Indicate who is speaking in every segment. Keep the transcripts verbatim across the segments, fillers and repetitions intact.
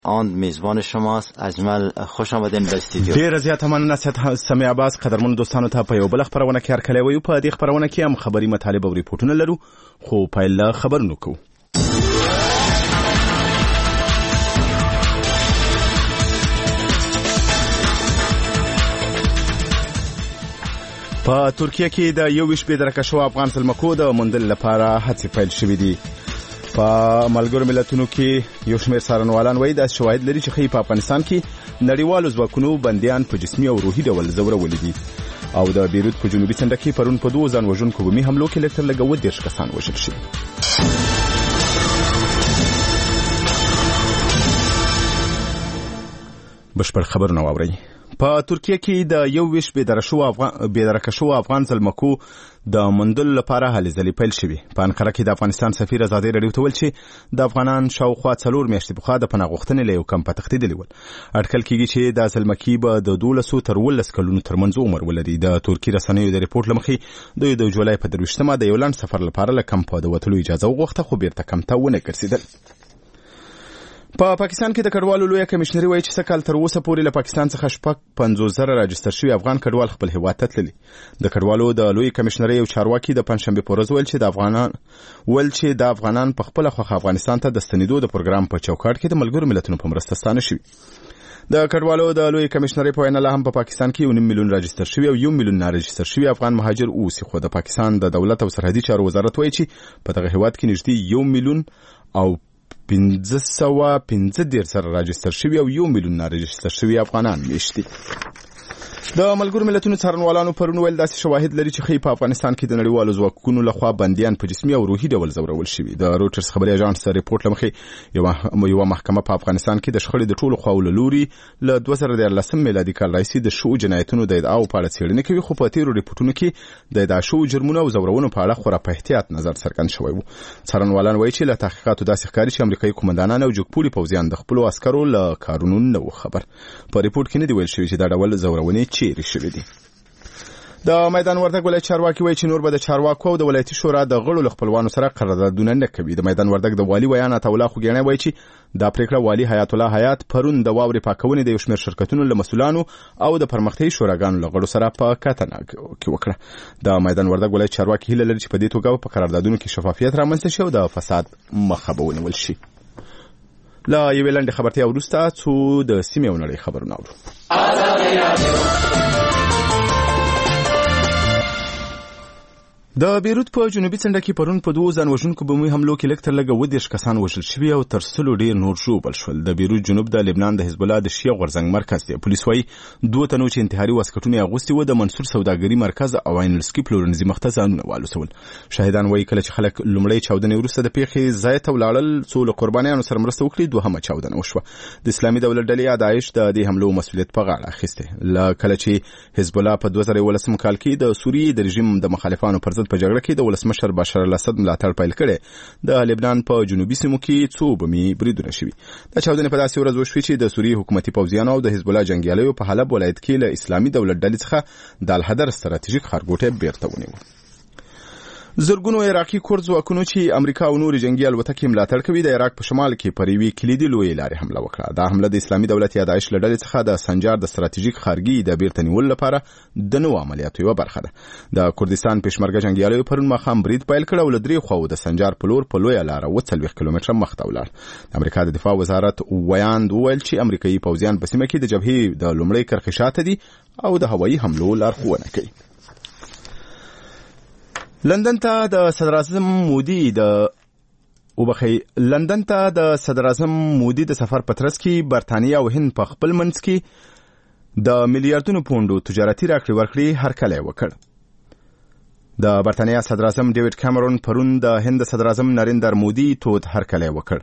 Speaker 1: آن میزبان شماست. اجمل خوش آمدین به استودیو.
Speaker 2: ډیر زیات مننه سمیع عباس. قدرمن دوستانو ته په یو بل خبرونه کې هرکلی وایو. په دې خبرونه کې هم خبري مطالب او ریپورتونه لرو، خو پیل خبرونه کوو. په ترکیه کې د یو ویشت بېدرکه شوو افغان زلمکو د موندلو لپاره هڅې پیل شوې دي. په ملګرو ملتونو کې یو شمېر څارنوالان وایي داسې شواهد لري چې ښیي په افغانستان کې نړیوالو ځواکونو بندیان په جسمي او روحي ډول ځورولي دي. او د بیروت په جنوبي څنډه کې پرون په دوو ځان وژونکو بمي حملو کې لږ تر لږه اووه دېرش کسان وژل شوي. بشپړ خبرونه واورئ. په ترکیه کې د یو ویشت بېدرکه شوو افغان زلمکو د موندلو لپاره هلې ځلې پیل شوي. په انقره کې د افغانستان سفیر ازادي راډیو ته ویل چې د افغانان شاوخوا څلور میاشتې پخوا د پناه غوښتنې له یو کمپه تښتېدلي ول. اټکل کېږي چې دا زلمکي به د دولسو تر اوولس کلونو ترمنځ عمر ولري. د ترکي رسنیو د ریپورټ له مخې دوی د جولای په درویشتمه د یو لنډ سفر لپاره له کمپه د وتلو اجازه وغوښته، خو بیرته کمپ ته ونه ګرځېدل. په پاکستان کې د کډوالو لویه کمیشنري وایي چې سږ کال تر اوسه پورې له پاکستان څخه شپږ پنځوس زره راجستر شوي افغان کډوال خپل هیواد ته تللي. د کډوالو د لویې کمیشنرۍ یو چارواکي د پنجشنبې په ورځ ویل چې د افغانان ویل چې د افغانان په خپله خوښه افغانستان ته د ستنېدو د پروګرام په چوکاټ کې د ملګرو ملتونو په مرسته ستانه شوي. د کډوالو د لویې کمیشنرۍ په وینا لا هم په پاکستان کې یو نیم میلیون راجستر شوي او یو میلیون ناراجستر شوي افغان مهاجر اوسي، خو د پاکستان د دولت او سرحدي چارو وزارت وایي چې په دغه هیواد کې نږدې یو میلیون او پنځه سوه پنځه دېرش زره راجستر شوي او یو میلیون ناراجستر شوي افغانان مېشت دي. د ملګرو ملتونو څارنوالانو پرون ویل داسې شواهد لري چې ښیي په افغانستان کې د نړیوالو ځواکونو لخوا بندیان په جسمي او روحي ډول ځورول شوي. د رویټرز خبري اژانس ریپورټ له مخې یوه محکمه په افغانستان کې د شخړې د ټولو خواو له لوري له دوه زره دیارلسم میلادي کال راهیسې د شوو جنایتونو د ادعاو په اړه څېړنې کوي، خو په تېرو ریپورټونو کې د ادعا شوو جرمونو او ځورونو په اړه خورا په احتیاط نظر څرګند شوی و. څارنوالان وایي چې له تحقیقاتو داسې ښکاري چې امریکایي قومندانان او جګپوړي پوځیان د خپلو عسکرو له کارونو نه و خبر. په ریپورټ کې نه دي ویل شوي چې دا ډول ځورونې چیرې شوي دي. د میدان وردګ ولایت چارواکي وایي چې نور به د چارواکو او د ولایتي شورا د غړو له خپلوانو سره قراردادونه نه کوي. د میدان وردګ د والي ویان عطاالله خوږیاڼی وایي چې دا پریکړه والي حیات الله حیات پرون د واورې پاکونې د یو شمېر شرکتونو له مسؤلانو او د پرمختیایي شوراګانو له غړو سره په کتنه کې وکړه. د میدان وردګ ولایت چارواکي هیله لري چې په دې توګه په قراردادونو کې شفافیت رامنځته شي او د فساد مخه به ونیول شي. له یوې لنډې خبرتیا وروسته څو د سیمې او نړۍ خبرونه اورو. د بیروت په جنوبي څنډه کې پرون په دوو ځان وژونکو بمي حملو کې لږ تر لږه اووه دېرش کسان وژل شوي او تر سلو ډېر نور ژوبل شول. د بیروت جنوب د لبنان د حزب الله د شیعه غورځنګ مرکز دی. پولیس وایي دوه تنو چې انتحاري واسکټونه یې اغوستي وو د منصور سوداګري مرکز او عین السکي پلورنځي مخ ته ځانونه والوسول. شاهدان وایي کله چې خلک لومړۍ چاودنې وروسته د پیښې ځای ته ولاړل څو له قربانیانو سره مرسته وکړي، دوهمه چاودنه وشوه. د اسلامي دولت ډلې داعش د دې حملو مسؤلیت په غاړه اخیستی. له کله چې حزب الله په دوه زره یولسم کال کې د سوریې د رژیم د مخالفانو پر ضد په جګړه کې د مشر بشار الاسد ملاتړ پیل کړي، د لبنان په جنوبي سیمو کې څو بمي بریدونه شوي. دا چاودنې په داسې ورځ وشوې چې د سوریې حکومتي پوځیانو او د حزب الله جنګیالیو په حلب ولایت کې له اسلامي دولت ډلې څخه د الحدر ستراتیژیک ښارګوټی بیرته ونیو. زرګونو عراقي کورد ځواکونو چې امریکا او نور جنگي الوتکې ملاتړ کوي د عراق په شمال کې پر یوې کلیدي لویې لارې حمله وکړه. دا حمله د اسلامي دولت یا داعش له ډلې څخه د سنجار د ستراتیژیک ښارګي د بیرته نیولو لپاره د نوو عملیاتو یوه برخه ده. د کردستان پېشمرګه جنګیالیو پرون ماښام برید پیل کړ او له درې خواو د سنجار په لور په لویه لاره اووه څلوېښت کیلومتره مخته ولاړ. د امریکا د دفاع وزارت ویاند وویل چې امریکایي پوځیان په سیمه کې د جبهې د لومړۍ کرښې شاته دي او د هوایي حملو لارښوونه کوي. لندن ته د صدر اعظم مودي د وبخي لندن ته د صدر اعظم مودي د سفر په ترڅ کې برتانیا او هند په خپل منځ کې د میلیارډونو پونډو تجارتي راکړې ورکړې هرکلی وکړ. د برتانیا صدر اعظم ډیوډ کامرون پرون د هند صدر اعظم نریندر مودي تود هرکلی وکړ.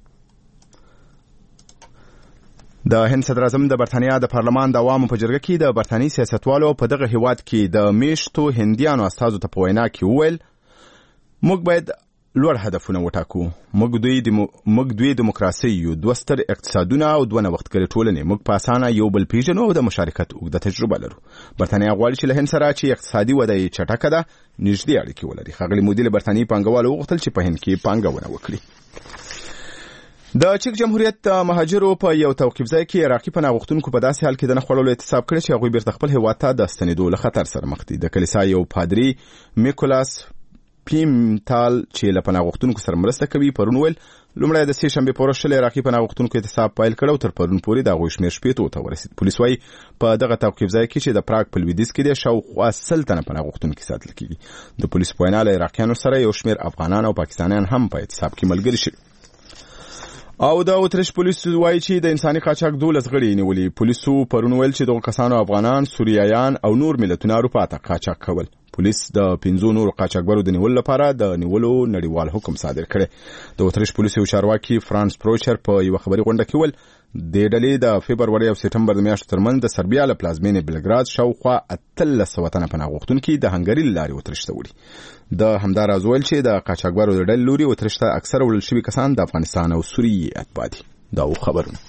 Speaker 2: د هند صدر اعظم د برتانیا د پارلمان د عوامو په جرګه کې د برتانیي سیاستوالو په دغه هیواد کې د میشتو هندیانو استازو ته په وینا کې وویل موږ باید لوړ هدفونه وټاکو. موږ دوی موږ دوی دیموکراسي یو، دوه ستر اقتصادونه او دوه نوښتګرې ټولنې. موږ په اسانه یو بل پیژنو او د مشارکت اوږده تجربه لرو. برتانیا غواړي چې له هند سره چې اقتصادي وده یې چټکه ده نږدې اړیکې ولري. ښاغلي مودي له برتانیي پانګوالو وغوښتل چې په هند کې پانګونه وکړي. د چک جمهوریت مهاجرو په یو توقیف ځای کې عراقي پناه غوښتونکو په داسې حال کې د نه خوړلو اعتصاب کړی چې هغوی بیرته خپل هېواد ته د ستنېدو له خطر سره مخ دي. د کلیسا یو پادري میکولاس پیمتال چې له پناه غوښتونکو سره مرسته کوي پرون ویل لومړی د سې شنبې په ورځ شل عراقي پناه غوښتونکو اعتصاب پیل کړ او تر پرون پورې د هغوی شمېر شپېتو ته ورسېد. پولیس وایي په دغه توقیف ځای کې چې د پراګ په لویدیځ کې دی شاوخوا سل تنه پناه غوښتونکي ساتل کېږي. د پولیسو په وینا له عراقیانو سره یو شمېر افغانان او پاکستانیان هم په اعتصاب کې ملګري شوي. او د اتریش پولیسو وایي چې د انساني قاچاق دولس غړي نیولي. پولیسو پرون ویل چې دغه کسانو افغانان، سوریایان او نور ملتونه اروپا ته قاچاق کول. پولیس د پنځو نورو قاچاقبرو د نیولو لپاره د نیولو نړیوال حکم صادر کړی. د اتریش پولیسو چارواکي فرانس پروچر په یو خبري غونډه کې ویل د ډلې د فبرवरी او سپټمبر د میاشتو ترمنځ د سربیا له پلازمینې بلګراد شاوخوا اتلس سوه تنه پناه غوښتونکي د هنګري له لارې اتریش ته وړي. د همداراز ویل چې د قاچاقبرو د ډلې لوري اتریش ته اکثره وړل شوي کسان د افغانستان او سوریې اتباع دي. دا خبرونه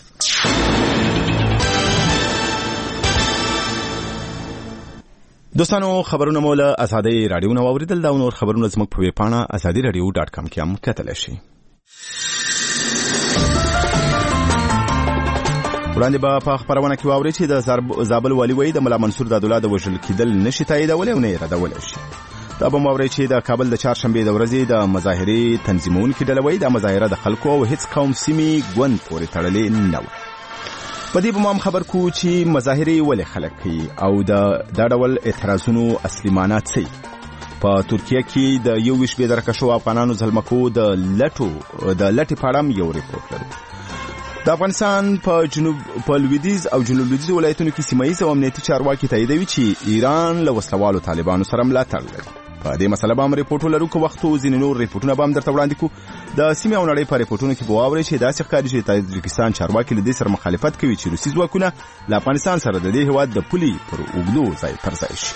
Speaker 2: دوستانو خبرونه مو له ازادي رادیو نو اوریدل. دا نور خبرونه زموږ په ویب پاڼه ازادي رادیو ډاټ کام کې هم کتلی شئ. وړاندې به په خبرونه کې واورئ چې د زابل والي وایي د ملا منصور دادالله د وژل کېدل نشي تاییدولی او نه یې ردولی شي. دا به واورئ چې د کابل د چهارشنبې د ورځې د مظاهرې تنظیمونکي ډله وایي د مظاهره د خلکو او هیڅ قوم سیمې ګوند پورې تړلې نه وه. په دې به هم خبر کو چې مظاهرې ولې خلک کوي او د دا ډول اعتراضونو اصلي معنا څه. په ترکیه کې د یو ویشت بې درکه شوو افغانانو زلمکو د لټو د لټې په اړه یو ریپورټ لرو. د افغانستان په جنوب په لویدیځ او جنوب لویدیځ ولایتونو کې سیمه ییز او امنیتي چارواکي تاییدوي چې ایران له وسلوالو طالبانو سره ملاتړ لري. په دې مسله به هم ریپورټ لرو که وختو ځینې نور ریپورټونه به هم درته وړاندې کړو. د سیمې او نړۍ په ریپورټونو کې به واورئ چې داسې ښکاري چې تاجکستان چارواکي له دې سره مخالفت کوي چې روسي ځواکونه له افغانستان سره د دې هېواد د پولې پر اوږدو ځای پر ځای شي.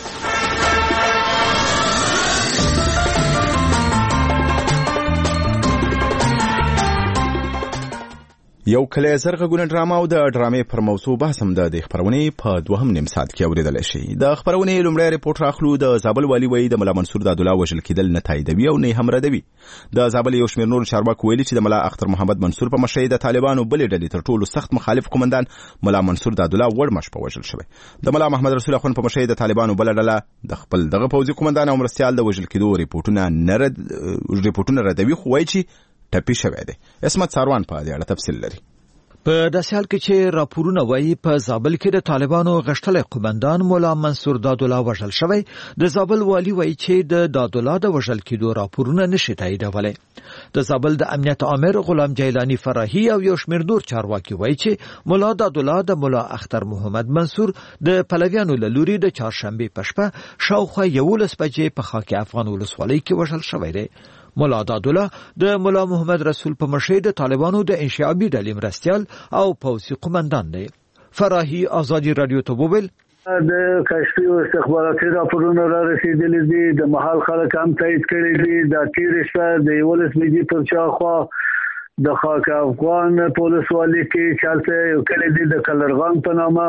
Speaker 2: یو کلی زرغږونه ډرامه او د ډرامې پر موضوع بحث هم د خبرونې په دوهم نیم ساعت کې اوریدلی شي. د خبرونې لومړی ریپورټ راخلو. د زابل والي وایي د ملا منصور دادالله وژل کېدل نه تاییدوي او نه هم ردوي. د زابل یو شمېر نورو چارواکو ویلي چې د ملا اختر محمد منصور په مشرۍ د طالبانو بلې ډلې تر ټولو سخت مخالف قومندان ملا منصور دادالله وړمش په وژل شوی. د ملا محمد رسول اخوند په مشرۍ د طالبانو بله ډله د خپل دغه پوځي قومندان او مرستیال د وژل کېدو ریپورټونه نه رد ریپورټونه ردوي خو وایي چې ټپي شوی دی. عصمت ساروان په دې اړه تفصیل لري.
Speaker 3: په داسې حال کې چې راپورونه وایي په زابل کې د طالبانو غښتلی قومندان مولا منصور دادالله وژل شوی. د زابل والي وایي چې د دادالله د وژل کېدو راپورونه نشي تاییدولی. د زابل د امنیت عامر غلام جیلانی فراهی او یو شمېر نور چارواکي وایي چې مولا دادالله د مولا اختر محمد منصور د پلویانو له لوري د چهارشنبې په شپه شاوخوا یولس بجې په خاک افغان ولسوالۍ کې وژل شوی دی. مولا دادالله د مولا محمد رسول په مشرۍ د طالبانو د انشعابي ډلې مرستیال او پوځي قومندان دی. فراهی ازادي رادیو ته وویل
Speaker 4: د کشفي او استخباراتي راپورونو را رسیدلي دي. د محل خلک هم تایید کړي دي. د تیر شپه د یولس بجې پر شاوخوا د خاک افغان په ولسوالۍ کې چالته یو کلی دی د کلرغان په نامه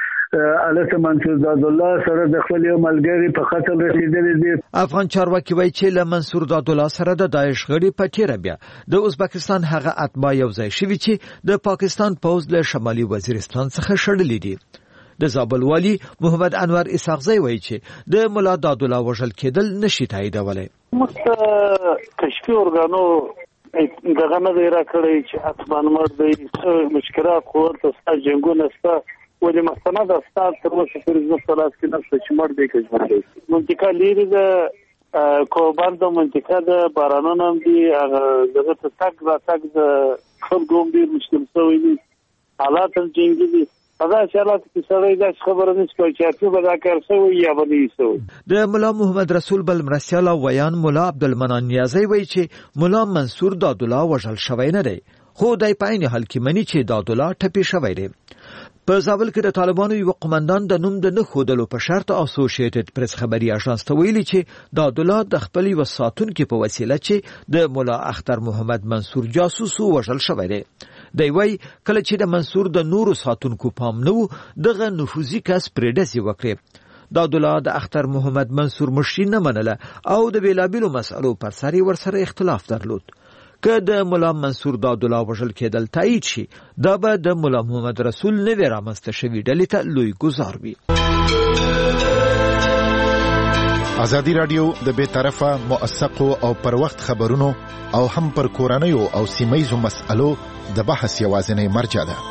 Speaker 4: الته منصور دادالله سره د خپل یو ملګري په قتل رسیدلی دي.
Speaker 3: افغان چارواکي وایي چې له منصور دادالله سره د داعش غړي په تیره بیا د ازبکستان هغه اتباع یو ځای شوي چې د پاکستان پوځ له شمالي وزیرستان څخه شړلي دي. د زابل والي محمد انور اسحاقزی وایي چې د مولا دادالله وژل کېدل نشي تاییدولی.
Speaker 5: موږ کشفي ارګانو دغه نه دی راکړی چې حتما مړ دی مشکلات قوت ستا جنګونه ستا ولې مستند استاد تر اوسه پورې زموږ په لاس کې نشته چې مړ دی که ژوندی دی. منطقه لیرې ده کوبان د منطقه ده بارانونه هم دي هغه دغه ته تګ راتګ د خلکو هم ډېر مشکل شوی دي. حالات هم جنګي دي. په داسې حالاتو کې سړی داسې خبره نشي کولی چې اپې به دا کار شوی یا به نه وي شوی.
Speaker 3: د ملا محمد رسول بل مرستیال او ویان ملا عبدالمنان نیازی وایي چې ملا منصور دادالله وژل شوی نه دی خو دی په عین حال کې مني چې دادالله ټپي شوی دی. په زابل کې د طالبانو یو قومندان د نوم د نه ښودلو په شرط اسوسییټډ پریس خبري اژانس ته ویلي چې دادالله د خپل یو ساتونکي په وسیله چې د مولا اختر محمد منصور جاسوس وژل شوی دی. دی وایي کله چې د منصور د نورو ساتونکو پام نه و دغه نفوذي کس پرې ډزې وکړې. دادالله د اختر محمد منصور مشري نه منله او د بېلابېلو مسألو پر سر ورسره اختلاف درلود. که د ملا منصور دادالله وژل کېدل تایید شي دا به د ملا محمد رسول نوې رامنځته شوې ډلې ته لوی ګزار وي.
Speaker 6: ازادي راډیو د بې طرفه موثقو او پر وخت خبرونو او هم پر کورنیو او سیمه‌یزو مسألو د بحث یوازینی مرجع ده.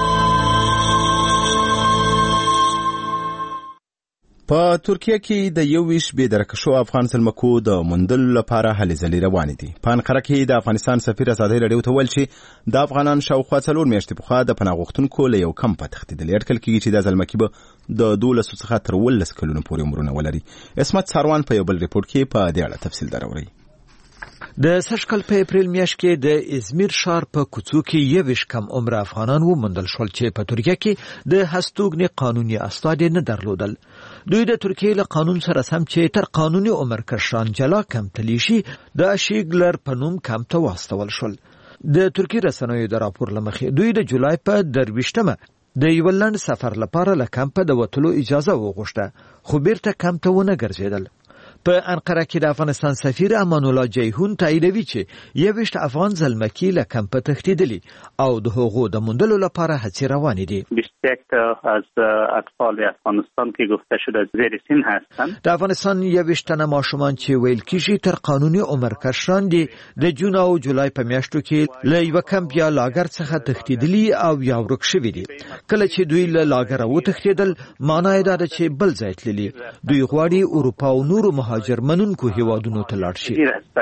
Speaker 2: په ترکیه کې د یو ویش بې درکه شو افغان زلمکو د موندلو لپاره هلې ځلې روانې دي. په انقره کې د افغانستان سفیر ازادي راډیو ته ویل چې د افغانان شاوخوا څلور میاشتې پخوا د پناه غوښتونکو له یو کمپ تښتېدلي. اټکل کېږي چې دا زلمکي به د دولسو څخه تر ولس کلونو پورې عمرونه ولري. عصمت ساروان په یو بل ریپورټ کې په دې اړه تفصیل دراوړي.
Speaker 3: د سږکال په اپریل میاشت کې د ازمیر ښار په کوڅو کې یویش کم عمر افغانان وموندل شول چې په ترکیه کې د هستوګنې قانوني اسناد نه درلودل. دوی د ترکیه له قانون سره سم چې تر قانوني عمر کشران جلا کم تلیشي د شیګلر په نوم کم ته واستول شول. د ترکیه رسنیو د راپور لمخې دوی د جولای په درویشتمه د یو لنډ سفر لپاره له کمپ د وټلو اجازه وغوښته خو بیرته کمپ ته ونه ګرځیدل. په انقره کې د افغانستان سفیر امان الله جیهون تاییدوي چې یویشت افغان زلمکي له کمپ تښتېدلي او د هغو د موندلو لپاره هڅې روانې دي.
Speaker 7: بیست و یک از اطفال افغانستان که گفته شده زیر سن هستند.
Speaker 3: د افغانستان یویشت تنه ماشومان چې ویل کېږي تر قانوني عمر کشران دي د جون او جولای په میاشتو کې له یو کمپ یا لاګر څخه تښتېدلي او یا ورک شوي دي. کله چې دوی له لاګر وتښتېدل معنا یې دا ده چې بل ځای تللي. دوی غواړي اروپا او نورو مهاجر منونکو هیوادونو ته لاړ شي.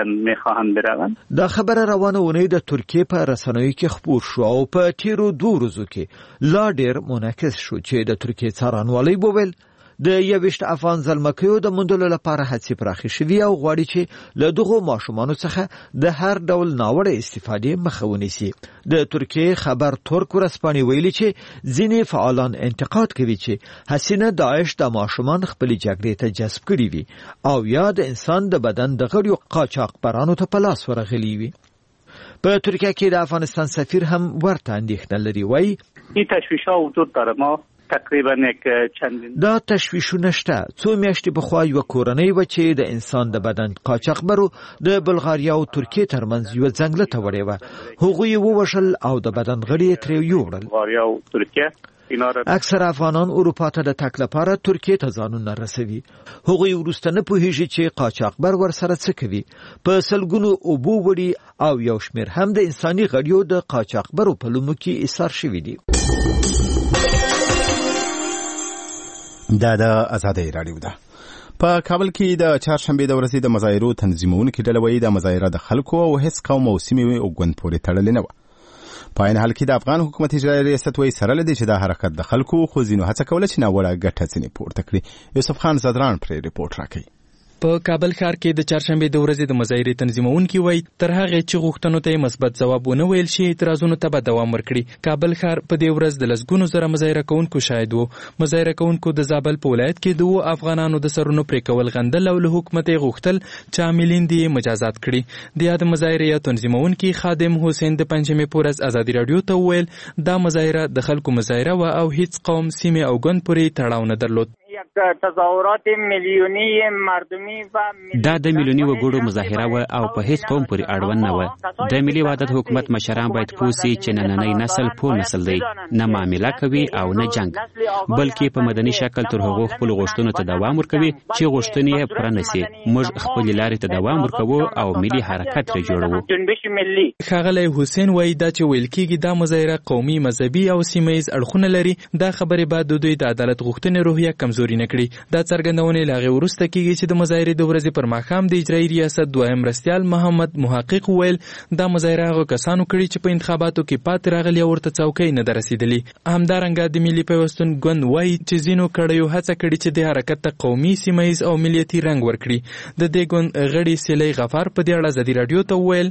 Speaker 3: دا خبره روانه ونې د ترکیه په رسنیو کې خپور شو او په تیرو دوه ورځو کې لا ډېر منعکس شو چې د ترکیه څارنوالۍ وویل د یویشت افغان زلمکیو د موندلو لپاره هڅې پراخې شوي او غواړي چې له دغو ماشومانو څخه د هر ډول ناوړه استفادې مخه ونیسي. د ترکیه خبر ترک ورځپاڼې ویلي چې ځینې فعالان انتقاد کوي چې حسینه داعش د ماشومان خپلې جګړې ته جذب کړي وي او یا د انسان د بدن د غړیو قاچاقبرانو ته په لاس ورغلي وي. په ترکیه کې د افغانستان سفیر هم ورته اندېښنه لري. وایي
Speaker 7: این تشویش‌ها وجود داره. ما تقریبا یک چندین
Speaker 3: دا تشویشونه شته. څو میاشتې پخوا یوه کورنۍ وه چې د انسان د بدن قاچاقبرو د بلغاریا او ترکیې ترمنځ یوه ځنګله ته وړې وه. هغوی یې ووژل او د بدن غړي یې ترې یوړل.
Speaker 7: بلغاریا او ترکیه
Speaker 3: اکثر افغانان اروپا ته د تګ لپاره ترکیې ته ځانونه رسوي. هغوی وروسته نه پوهیږي چې قاچاقبر ورسره څه کوي. په سلګونو اوبو وړي او یو شمېر هم د انساني غړیو د قاچاقبرو په لومو کې ایثار شوي دي.
Speaker 2: دا د ازادي راډیو ده. په کابل کې د چهارشنبې د ورځې د مظاهرو تنظیمونکو ډله وایي د مظاهره د خلکو او هیڅ قوم او سیمې او ګوند پورې تړلې نه وه. په عین حال کې د افغان حکومت اجرایي ریاست وایي سره له دې چې دا حرکت د خلکو خو ځینو هڅه کوله چې ناوړه ګټه ځینې پورته کړي. یوسف خان زدران پرې ریپورټ راکوي.
Speaker 8: په کابل ښار کې د چهارشنبې د ورځې د مظاهرې تنظیمونکي وایي تر هغې چې غوښتنو ته مثبت ځواب ونه ویل شي اعتراضونو ته به دوام ورکړي. کابل ښار په دې ورځ د لسګونو زره مظاهره کوونکو شاهد و. مظاهره کوونکو د زابل په ولایت کې د اوو افغانانو د سرونو پرې کول غندل او له حکومت یې غوښتل چې عاملین دې مجازات کړي. د یاد مظاهرې یا تنظیمونکي خادم حسین د پنجشنبې په ورځ ازادي راډیو ته وویل دا مظاهره د خلکو مظاهره وه او هیڅ قوم سیمې او ګوند پورې تړاو نه درلود.
Speaker 9: تظاهرات میلیونی مردمی و
Speaker 10: دا د میلیوني وګړو مظاهره و او په هیڅ قوم پورې اړوند نه و. د ملي وحدت حکومت مشران باید پوه سي چې نننی نسل پوه نسل دی، نه معامله کوي او نه جنگ، بلکې په مدني شکل تر هغو خپل غوښتنو ته دوام ورکوي چې غوښتنې یې پوره نه سي. موږ خپلې لارې ته دوام ورکوو او ملي حرکت ترې جوړوو.
Speaker 8: ښاغلی حسین وایي دا چې ویل کېږي دا مظاهره قومي، مذهبي او سیمه ییز اړخونه لري، دا خبرې بعد د دوی د عدالت غوښتنې روحیه کمزوري نه کړي. دا څرګندونې له هغې وروسته کېږي چې د مظاهرې د ورځې پر ماښام د اجرایي ریاست دویم مرستیال محمد محقق وویل دا مظاهره هغه کسانو کړي چې په انتخاباتو کې پاتې راغلي او ورته څوکۍ نه ده رسېدلې. همدارنګه د ملي پیوستون ګوند وایي چې ځینو کړیو هڅه کړې چې د حرکت ته قومي، سیمه ییز او ملیتي رنګ ورکړي. د دې ګوند غړي سیلۍ غفار په دې اړه ازادي راډیو ته وویل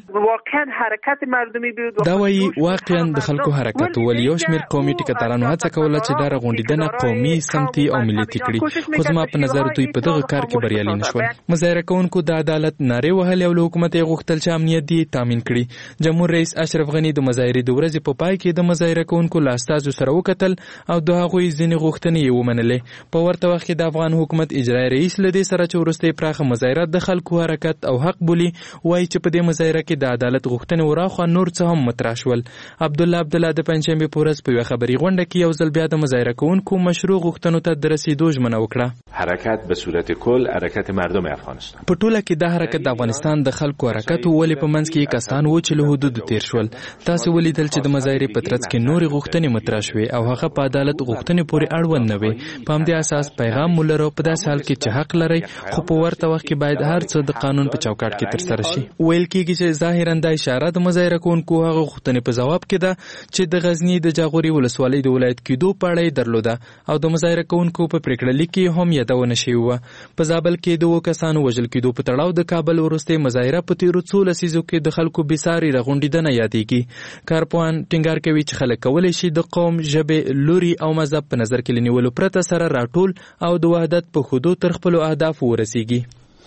Speaker 8: دا وایي واقعا د خلکو حرکت ول یو شمېر قومي ټیکهدارانو هڅه کوله چې دا رغونډېدنه قومي، سمتي او ملیتي کړي. خو زما په نظر دوی په دغه کار کې بریالي نشول. مظاهره کوونکو د عدالت نارې وهلې او له حکومت یې غوښتل چې امنیت دې تامین کړي. جمهور رئیس اشرف غني د مظاهرې د ورځې په پای کې د مظاهره کوونکو له استازو سره وکتل او د هغوی ځینې غوښتنې یې ومنلې. په ورته وخت کې د افغان حکومت اجرایي رئیس له دې سره چې وروسته پراخه مظاهرات د خلکو حرکت او حق بولي وایي چې په دې مظاهره کې د عدالت غوښتنې وراخوا نور څه هم مطرح شول. عبدالله عبدالله د پنجشنبې په ورځ په یوه خبري غونډه کې یو ځل بیا د مظاهره کوونکو مشروع غوښتنو ته د رسیدو ژمنه وکړه.
Speaker 11: حرکت به صورت کل حرکت مردم افغانستان.
Speaker 8: په ټوله کې دا حرکت د افغانستان د خلکو حرکت ولې په منځ کې کسان و چې له حدودو تیر شول. تاسو ولیدل چې د مظاهرې په ترڅ کې نورې غوښتنې مطرح شوې او هغه په عدالت غوښتنې پورې اړوند نه وي. په همدې اساس پیغام ولرو په داسې حال کې چې حق لرئ خو په ورته وخت کې باید هر څه د قانون په چوکاټ کې ترسره شي. ویل کېږي چې ظاهرا دا اشاره د مظاهره کوونکو هغه غوښتنې په جواب کې ده چې د غزنی د جاغوري ولسوالۍ د ولایت کېدو په اړه یې درلوده او د مظاهره کوونکو په پریکړه لیک کې هم یادونه شوې وه. په زابل کې د اووه کسانو وژل کېدو په تړاو د کابل وروستۍ مظاهره په تېرو څو لسیزو کې د خلکو بېساري راغونډېدنه یادېږي. کارپوهان ټینګار کوي چې خلک کولی شي د قوم، ژبې، لوري او مذهب په نظر کې له نیولو پرته سره راټول او د وحدت په ښودو تر خپلو اهدافو ورسیږي.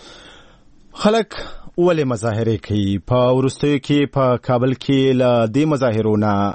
Speaker 2: خلک ولې مظاهرې کوي؟ په وروستیو کې په کابل کې له دې مظاهرو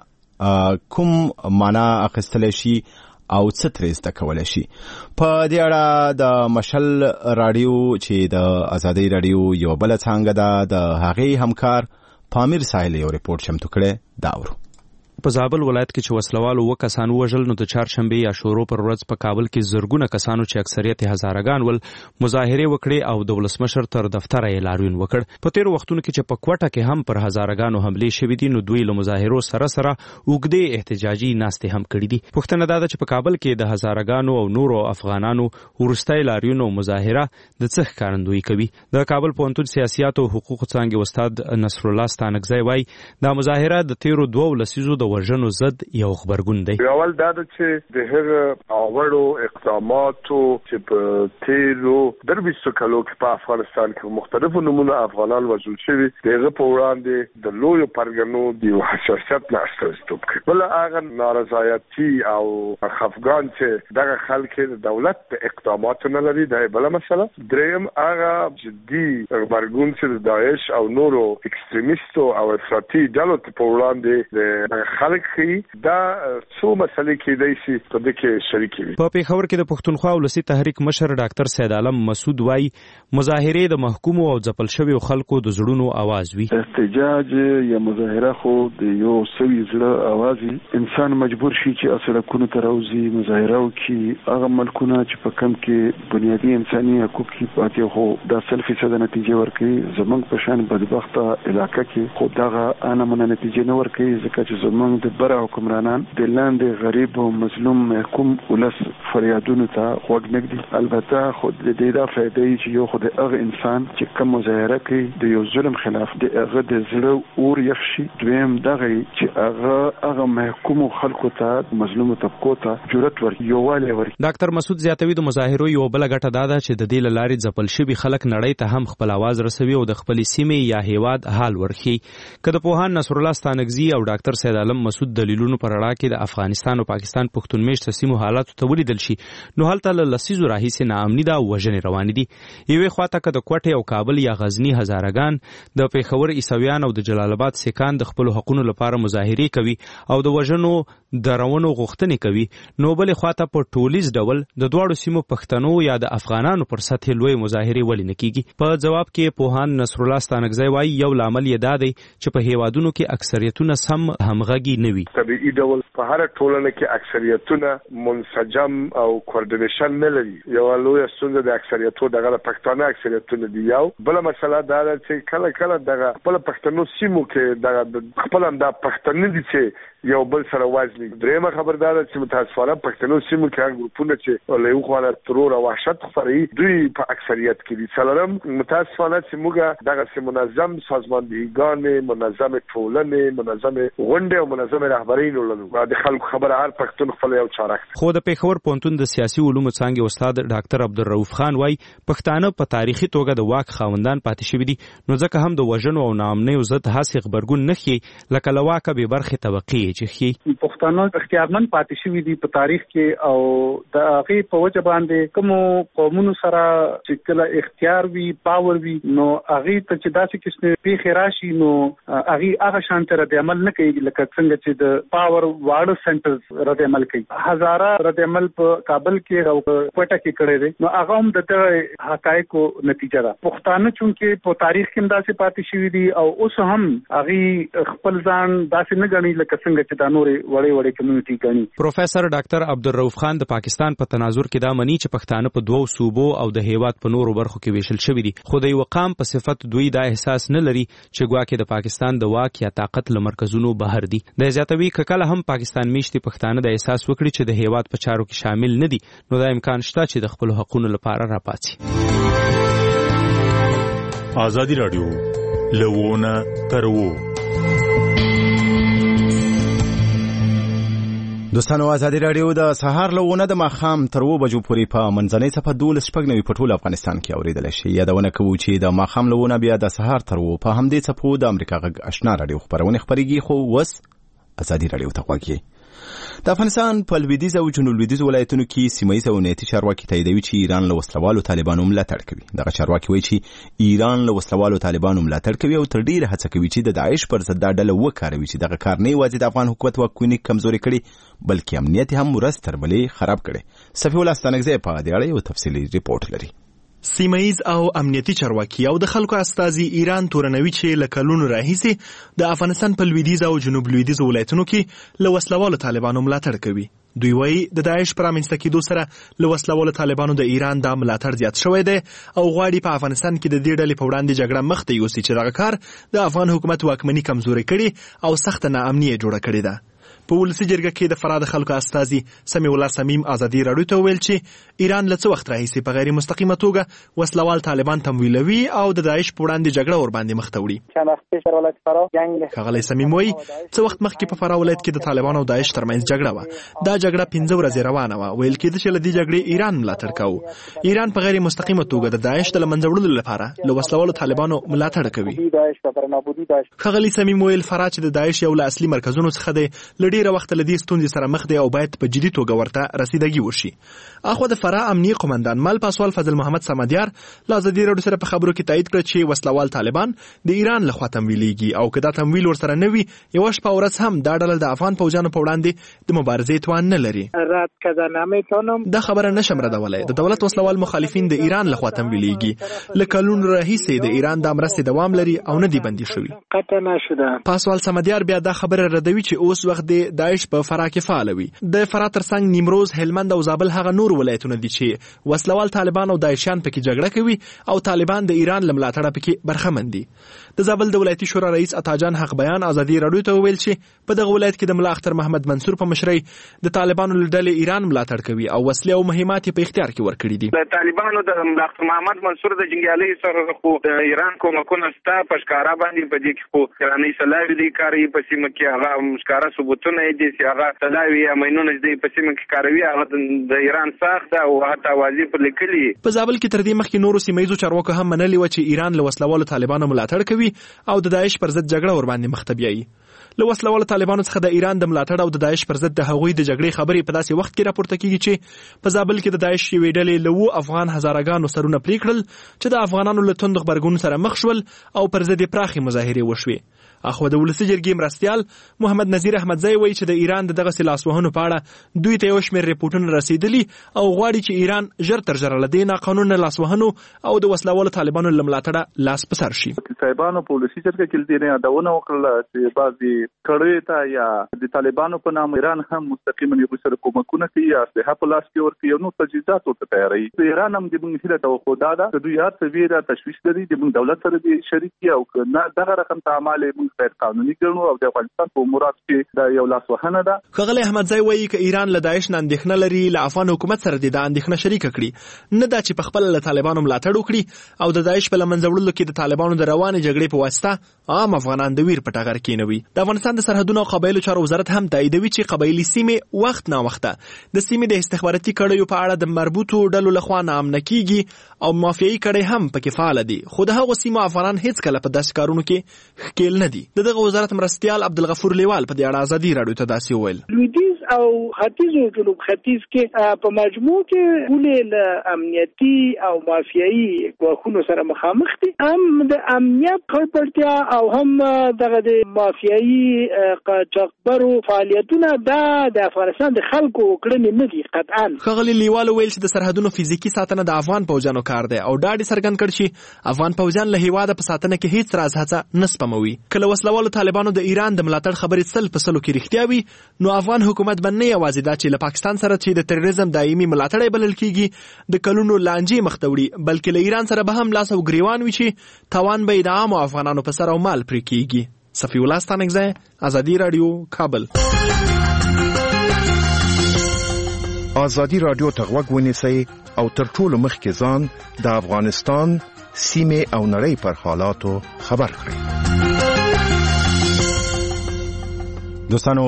Speaker 2: نه کوم معنا اخیستلی شي او څه ترې زده کولی شي؟ په دې اړه د مشل راډیو چې د ازادۍ راډیو یوه بله څانګه ده د هغې همکار پامیر ساحل یو ریپورټ چمتو کړی دا ورو.
Speaker 12: په زابل ولایت کې چې وسلوالو اووه کسان ووژل نو د چهارشنبې یا شورو پر ورځ په کابل کې زرګونه کسانو چې اکثریت یې هزارهګان ول مظاهرې وکړې او د ولسمشر تر دفتره یې لاریون وکړ. په تېرو وختونو کې چې په کوټه کې هم پر هزارهګانو حملې شوې دي نو دوی له مظاهرو سره سره اوږدې احتجاجي ناستې هم کړي دي. پوښتنه دا ده چې په کابل کې د هزارهګانو او نورو افغانانو وروستی لاریون او مظاهره د څه ښکارندویي کوي؟ د کابل پوهنتون سیاسیاتو او حقوقو څانګې استاد نصرالله ستانکزی وایي دا مظاهره د تېرو دوو لسیزو د وژنو ضد یو خبرګون دی.
Speaker 13: اول دا ده چې د هغه اولو اقداماتو چې په تیرو درویشتو کالو کې په افغانستان کې مختلفو نمونه افغانان وژل شوي د هغه په وړاندې د لویو پرګنو د یو حساسیت نه استازیتوب کوي. بله هغه نارضایتي او خفګان چې دغه خلک د دولت د اقداماتو نه لري دا بله مسله. دریم هغه جدي غبرګون چې د داعش او نورو اکستریمیستو او افراطي ډلو په وړاندې د خلک دا څو مسلې کېدای شي په دې کې شریک وي.
Speaker 12: په پېښور کې د پښتونخوا ولسي تحریک مشر ډاکټر سید عالم مسعود وایي مظاهرې د محکومو او ځپل شویو خلکو د زړونو आवाज وي.
Speaker 14: احتجاج یا مظاهره خو د یو سوي زړه आवाज انسان مجبور شي چې اصلکونو ته راوځي مظاهره وکړي. هغه ملکونه چې په کم کې بنیادي انساني حقوق کې پاتې خو د سل فیصد نتیجه ورکړي زمونږ په شان بدبخته علاقه کې خو دغه انمونه نتیجه نه ورکړي ځکه چې زمونږ د بره حکمرانان د لاندې غریب او مظلوم محکوم ولس فریادونو ته غوږ نه ږدي. البته خو د دې دا فایده چې یو خو د هغه انسان چې کوم مظاهره کوي د یو ظلم خلاف د هغه د زړه اور یخ شي. دویم دغه چې هغه هغه محکوم خلکو ته مظلوم طبقو ته جرأت ورکړي یووالی ورکړي.
Speaker 12: ډاکټر مسعود زیاتوي د مظاهرو یو بله ګټه دا ده چې د دې له لارې ځپل شوي خلک نړۍ ته هم خپل اواز رسوي او د خپلې سیمې یا هیواد حال ورښيي. که د پوهان نصرالله ستانکزي او ډاکټر سید عالم مسعود دلیلونو پر اړه کې د افغانستان او پاکستان پښتون میشته سیمو حالاتو ته ولیدل شي نو هلته له لسیزو راهیسې ناامني ده او وژنې روانې دي. یوې خواته که د کوټې او کابل یا غزني هزارهګان د پېښور عیسویان او د جلال آباد سیکان د خپلو حقونو لپاره مظاهرې کوي او د وژنو درونو غوښتنې کوي نو بلې خواته په ټولیز ډول د دواړو سیمو پښتنو یا د افغانانو پر سطحې لوی مظاهرې ولې نه کیږي؟ په جواب کې پوهان نصرالله ستانکزی وایي یو لامل یې دا دی چې په هیوادونو کې اکثریتونه سم همغږي نه وي.
Speaker 13: طبیعي ډول په هر ټولنه کې اکثریتونه منسجم او کوارډینیشن نه لري. یو لوی ستونزه د اکثریتو دغه پښتانه اکثریتونه دی. یو بل مسله دا ده چې کله کله دغه خپل پښتنو سیمو کې دغه خپل هم د پښتني دي چې یو بل سره وازني. درېمه خبردار چې متاسفانه پښتنو سیمو کې هغه ګروپونه چې له یو خوا ترور او وحشت خوري دوی په اکثریت کې دي. څلورم متاسفانه چې موږ دغه منظم سازماندهیګان منظم ټولنې منظم غونډې او منظم رهبري نه لرو. د خلکو خبره هر پښتون خپل یو چارخ.
Speaker 12: خو د پېښور پوهنتون د سیاسي علومو څانګې استاد ډاکټر عبدالرؤف خان وایي پښتانه په تاریخي توګه د واک خاوندان پاتې شوي دي نو ځکه هم د وژنو او ناامنیو ضد هسې غبرګون نه ښیي لکه له واکه بې برخې طبقې دی چې خي
Speaker 15: پښتانه اختیارمن پاتې شوي دي په تاریخ کې او د هغه په وجه باندې کوم قومونو سره چې کله اختیار وي پاور وي نو هغه ته چې داسې قسمه پیښې راشي نو هغه هغه شانته رد عمل نه کوي لکه څنګه چې د پاور واړه سنټرز رد عمل کوي. هزاره رد عمل په کابل کې او کوټه کې کړی دی نو هغه هم د حقایقو نتیجه ده. پښتانه چونکې په تاریخ کې داسې پاتې شوي دي او اوس هم هغه خپل ځان داسې نه ګڼي لکه څنګه چې د نورې وړې وړې کمیونټي ګڼي.
Speaker 12: پروفیسور ډاکټر عبدالرؤف خان د پاکستان په تناظر کې دا مني چې پښتانه په دوو صوبو او د هیواد په نورو برخو کې ویشل شوي دي خو د یو قام په صفت دوی دا احساس نه لري چې ګواکې د پاکستان د واک یا طاقت له مرکزونو بهر دي. د زیاتوي کله هم پاکستان میشتي پښتانه د احساس وکړي چې د هیواد په چارو کې شامل نه دي نو دا امکان شته چې د خپل حقوقو لپاره راپاتې.
Speaker 16: ازادي رادیو لوونه ترو
Speaker 2: دوستانو ازادي رادیو د سهار لوونه د ماخام تر و بجو پورې په منځنۍ صفه دولس شپږ نوي په ټول افغانستان کې اوریدل شي. یادونه کوو چې د ماخام لوونه بیا د سهار تر و په همدې صفو د امریکا غږ آشنا رادیو خبرونه خبريږي خو وس ازادي رادیو ته وګورئ. د افغانستان په لویدیځ او جنوب لویدیځ ولایتونو کې سیمایي او نیتي چارواکي تاییدوي چې ایران له وسلوالو طالبانو ملاتړ کوي. دغه چارواکي وایي چې ایران له وسلوالو طالبانو ملاتړ کوي او تر ډیره هڅه کوي چې د داعش پر ضد دا ډله وکاروي چې دغه کار نه یوازې د افغان حکومت واکمني کمزوري کړي بلکې امنیت هم ورځ تر بلې خراب کړي. صفي الله ستانکزی په دې اړه یو تفصیلي ریپورت لري.
Speaker 17: سیمایز او امنیتي چارواکي او د خلکو استازي ایران تورنوي چې لکلونو راهیسي د افغانستان په لویدیځ او جنوب لویدیځ ولایتونو کې له وسلوالو طالبانو ملاتړ کوي. دوی وایي د داعش پر رامنځته کېدو سره له وسلوالو طالبانو د ایران د ملاتړ زیات شوی دی او غواړي په افغانستان کې د دې ډلې په وړاندې جګړه مخ ته یوسي چې دغه کار د افغان حکومت واکمني کمزوري کړي او سخت ناامني جوړه کړې ده. په ولسي جرګه کې د فراه خلکو استازي سمیع الله سمیم ازادي راډیو ته ویل چې ایران له څه وخت راهیسې په غیر مستقیمه توګه وسلوال طالبان تمویلوي او د داعش په وړاندې جګړه ور باندې مخ ته وړي. ښاغلی سمیم وایي څه وخت مخکې په فراه ولایت کې د طالبان او داعش ترمنځ جګړه وه. دا جګړه پنځه ورځې روانه وه. ویل کېده چې له دې جګړې ایران ملاتړ کوو. ایران په غیر مستقیمه توګه د داعش د له منځه وړلو لپاره له وسلوالو طالبانو ملاتړ کوي. ښاغلی سمیم ویل فراه چې د داعش یو له اصلي مرکزونو څخه دی له ډېره وخته له دې ستونزې سره مخ دی او باید په جدي توګه ورته رسیدګي وشي. اخو د فراه امنیه قومندان مال پاسوال فضل محمد سمدیار له ازادي راډیو سره په خبرو کې تایید کړ چې وسلوال طالبان د ایران لخوا تمویلېږي او که دا تمویل ورسره نه وي یوه شپه ورځ هم دا ډله د افغان پوځیانو په وړاندې د مبارزې توان نه لري. دا خبره نشم ردولی. د دولت وسلوال مخالفین د ایران لخوا تمویلېږي. له کلونو راهیسې د ایران د مرستې دوام لري او نه دي بندي شوي. پاسوال سمدیار بیا دا خبره ردوي چې اوس وخت د داعش په فراه کې فعال وي. د فراه ترڅنګ نیمروز، هلمند او زابل هغه نور ولایتونه دي چې وسلوال طالبان او داعشیان پکې جګړه کوي او طالبان د ایران له ملاتړه پکې برخمن دي. د زابل د ولایتي شورا رئیس عطاجان حق بیان ازادي راډیو ته ویل چې په دغه ولایت کې د ملا اختر محمد منصور په مشرۍ د طالبانو له ډلې ایران ملاتړ کوي او وسلې او مهمات په اختیار کې ورکړي دي.
Speaker 9: د طالبانو د ملا اختر محمد منصور د جنګیالي سره خو د ایران کومکونه ستا په ښکارا باندې په دې کې خو ایراني سلاوي دي کاری په سیمه کې هغه ښکارا ثبوتونه دي چې هغه تداوی امینونه دې په سیمه کې کاروي هغه د ایران ساخت او حتی واضح په لیکلي.
Speaker 17: په زابل کې تر دې مخکې نورو سیمایي چارواکو هم منلي و چې ایران له وسلوالو طالبانو ملاتړ کوي او د داعش پر ضد جګړه ور باندې مخ ته بیایي. له وسلوالو طالبانو څخه د ایران د ملاتړ او د داعش پر ضد د هغوی د جګړې خبرې په داسې وخت کې راپورته کیږي چې په زابل کې د داعش یوې ډلې له اووه افغان هزارهګانو سرونه پرې کړل چې د افغانانو له توند غبرګون سره مخ شول او پر ضد یې پراخې مظاهرې وشوې. اخو د ولسي جرګې مرستیال محمد نذیر احمدزی وایي چې د ایران د دغسې لاسوهنو په اړه دوی ته یو شمېر ریپورټونه رسېدلي او غواړي چې ایران ژر تر ژره له دې ناقانونه لاسوهنو او د وسلوالو طالبانو له ملاتړه لاس په سر شي.
Speaker 18: صاحبانو په ولسي جرګه کې دې یادونه وکړله چې بعضې کړیو ته یا د طالبانو په نام ایران هم مستقیما یو سره کومکونه کوي یا اسلحه په لاس کې ورکوي او نور تجهیزات ورته تیاروي. ایران هم د موږ هیله توقع دا ده چې دوی هر څه ویره تشویش لري د موږ دولت سره دې شریک او نه دغه رقم تعامل موږ غیر قانوني ګڼو او د افغانستان په امورات کې دا یو لاسوهنه ده.
Speaker 17: ښاغلی احمدزی وایي که ایران له داعش نه اندېښنه لري له افغان حکومت سره دې دا اندېښنه شریکه کړي نه دا چې په خپله له طالبانو ملاتړ وکړي او د داعش په له منځه وړلو کې د طالبانو د روانې جګړې په واسطه عام افغانان د ویر په ټغر کېنوي. د افغانستان د سرحدونو او قبایلو چارو وزارت هم تاییدوي چې قبایلي سیمې وخت ناوخته د سیمې د استخباراتي کړیو په اړه د مربوطو ډلو لخوا ناامنه کیږي او مافیایي کړۍ هم پکې فعاله دي خو د هغو سیمو افغانان هیڅکله په داسې کارونو کې ښکېل نه دي. دي. دغه وزارت مرستيال عبدالغفور لیوال په دې اړه ازادي راډیو ته داسې وویل.
Speaker 19: لویدیځ او ختیځ او جنوب ختیځ کې په مجموع کې ولې له امنیتي او مافیایي ګواښونو سره مخامخ دي. هم د امنیت خړپړتیا او هم دغه د مافیایي قاچاقبرو فعالیتونه دا د افغانستان د خلکو کړنې نه دي قطعا.
Speaker 17: ښاغلي لیوال ویل چې د سرحدونو فزیکي ساتنه د افغان پوځیانو کار دی او ډاډ څرګند کړ چې افغان پوځیان له هیواده په ساتنه کې هیڅ راز هڅه نه سپموي. کله وسلوالو طالبانو د ایران د ملاتړ خبرې سل په سلو کې رښتیا وي نو افغان حکومت به نه یوازې دا چې له پاکستان سره چې د تروریزم دایمي ملاتړی بلل کیږي د کلونو لانجې مخ ته وړي بلکې له ایران سره به هم لاس او ګریوان وي چې تاوان به د عامو افغانانو په سر او مال پرې کیږي. صفی الله ستانکزی، ازادي رادیو، کابل.
Speaker 6: ازادي رادیو ته غوږ ونیسئ او تر ټولو مخکې ځان د افغانستان سیمې او نړۍ پر حالاتو خبر کړئ.
Speaker 2: دوستانو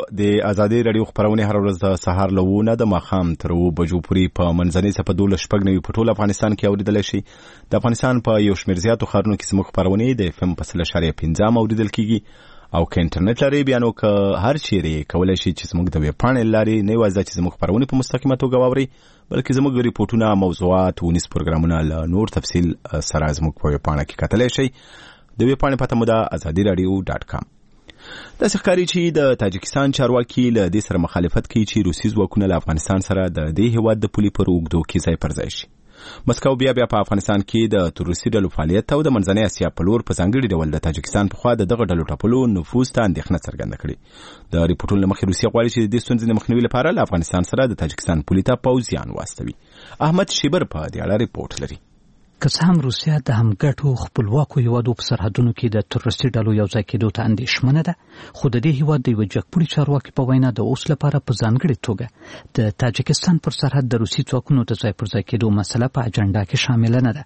Speaker 2: د ازادي رادیو خبرونه هر ورځ د سهار له ونه د ماښام تر اوه بجو پورې په منځنۍ څپه دولس شپږ نوي په ټول افغانستان کې اورېدلی شي. د افغانستان په یو شمېر زیاتو ښارونو کې زموږ خپرونې د اف ام په سل اشاریه پنځه هم اورېدل کېږي او که انټرنیټ لرئ بیا نو که هر چیرې کولی شي چې زموږ د ویب پاڼې له لارې نه یوازې چې زموږ خپرونې په مستقیمه توګه واورئ بلکې زموږ ریپورټونه، موضوعات، ونیز پروګرامونه له نور تفصیل سره زموږ په ویب پاڼه کې کتلی شئ. د ویب پاڼې پته مو ده ازادي راډیو ډاټ کام. داسې ښکاري چې د تاجکستان چارواکي له دې سره مخالفت کوي چې روسي ځواکونه له افغانستان سره د دې هېواد د پولې پر اوږدو کې ځای پر ځای شي. مسکو بیا بیا په افغانستان کې د تروریستي ډلو فعالیت او د منځنۍ اسیا په لور په ځانګړي ډول د تاجکستان په خوا د دغه ډلو ټاپلو نفوذ ته اندېښنه څرګنده کړې. د ریپورټونو له مخې روسیه غواړي چې د دې ستونزې د مخنیوي لپاره له افغانستان سره د تاجکستان پولې ته پوځیان واستوي. احمد شیبر په دې اړه ریپورټ لري.
Speaker 20: که څه هم روسیه د همګټو خپلواکو هیوادو په سرحدونو کې د تروریستي ډلو یو ځای کېدو ته اندېښمنه ده خو د دې هیواد د یوه جګپوړي چارواکي په وینا د اوس لپاره په ځانګړې توګه د تاجکستان پر سرحد د روسي ځواکونو د ځای پر ځای کېدو مسله په اجنډا کې شامله نه ده.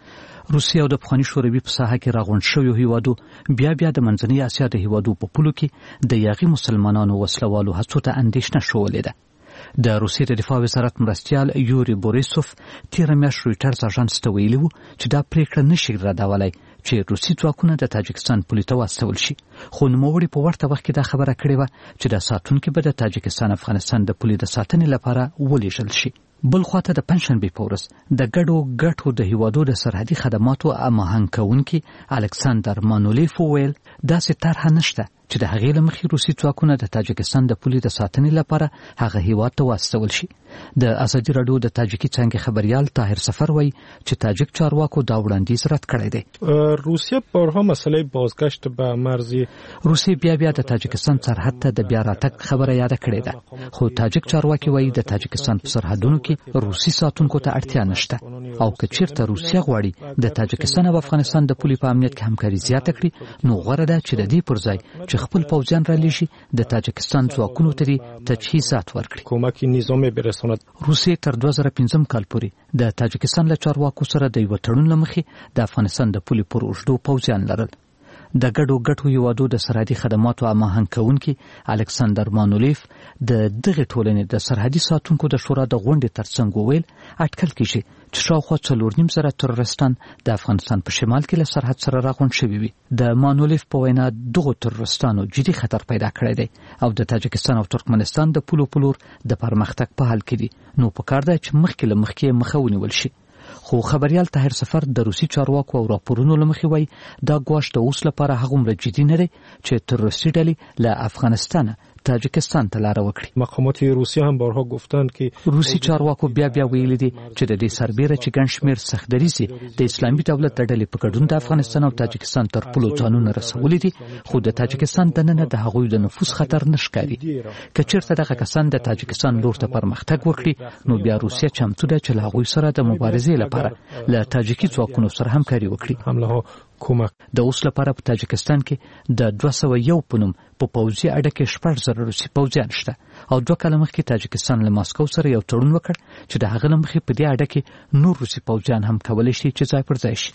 Speaker 20: روسیه او د پخواني شوروي په ساحه کې راغونډ شویو هیوادو بیا بیا د منځنۍ اسیا د هیوادو په پولو کې د یاغي مسلمانانو وسلوالو هڅو ته اندېښنه شولې ده. د روسیې د دفاع وزارت مرستیال یوري بوریسوف تیره میاشت رویټرز اژانس ته ویلي وو چې دا پریکړه نشي ردولی چې روسي ځواکونه د تاجکستان پولې ته واستول شي خو نوموړي په ورته وخت کې دا خبره کړې وه چې دا ساتونکي به د تاجکستان افغانستان د پولې د ساتنې لپاره ولیږل شي. بل خواته د پنجشنبې په ورځ د ګډو ګټو د هیوادو د سرحدي خدماتو هماهنګ کوونکي الکساندر مانولیف وویل داسې طرحه نشته چې د هغې له مخې روسي ځواکونه د تاجکستان د پولې د ساتنې لپاره هغه هیواد ته واستول شي. د ازادي راډیو د تاجکي څانګې خبریال طاهر سفر وایي چې تاجک چارواکو دا وړاندیز رد کړی دی.
Speaker 21: روسیه بارها مسئله بازگشت به مرز
Speaker 20: روسیه بیا بیا د تاجکستان سرحد ته د بیا راتګ خبره یاده کړې ده خو تاجک چارواکي وایي د تاجکستان په سرحدونو کې روسي ساتونکو ته اړتیا نشته او که چیرته روسیه غواړي د تاجکستان او افغانستان د پولې په امنیت کې همکاري زیاته کړي نو غوره ده چې د دې پر ځای چې خپل پوځیان را لیږي د تاجکستان ځواکونو ته تجهیزات ورکړي.
Speaker 21: کومکی نظام برساند.
Speaker 20: روسیې تر دوه زره پنځم کال پورې د تاجکستان له چارواکو سره د یوه تړون له مخې د افغانستان د پولې پر اوږدو پوځیان لرل. د ګډو ګټو هیوادو د سرحدي خدماتو هماهنګ کوونکي الکساندر مانولیف د دغې ټولنې د سرحدي ساتونکو د شورا د غونډې ترڅنګ وویل اټکل کېږي چې شاوخوا څلور نیم زره تروریستان د افغانستان په شمال کې له سرحد سره راغونډ شوي وي. د مانولیف په وینا دغو تروریستانو جدي خطر پیدا کړی دی او د تاجکستان او ترکمنستان د پولو په لور د پرمختګ په حال کې دي نو پکار ده چې مخکې له مخکې مخه ونیول شي. خو خبریال طاهر سفر د روسي چارواکو او راپورونو له مخې وایي دا ګواښ د اوس لپاره هغومره جدي نه دی چې تروریستي ډلې له افغانستانه تاجکستان ته لاره وکړي.
Speaker 21: مقامات روسیه هم بارها گفتند که
Speaker 20: روسي چارواکو بیا بیا ویلي دي چې د دې سربیره چې ګڼ شمېر سختدریځي د اسلامي دولت د ډلې په ګډون د افغانستان او تاجکستان تر پولو ځانونه رسولي دي خو د تاجکستان دننه د هغوی د نفوذ خطر نه ښکاري. که چېرته دغه کسان د تاجکستان لور ته پرمختګ وکړي نو بیا روسیه چمتو ده چې له هغوی سره د مبارزې لپاره له تاجکي ځواکونو سره همکاري وکړي.
Speaker 21: کومک
Speaker 20: د اوس لپاره په تاجکستان کې د دوه سوه یو په نوم په پوځي اډه کې شپږ زره روسي پوځیان شته او دوه کاله مخکې تاجکستان له ماسکو سره یو تړون وکړ چې د هغه له مخې په دې اډه کې نور روسي پوځیان هم کولی شي چې ځای پر ځای شي.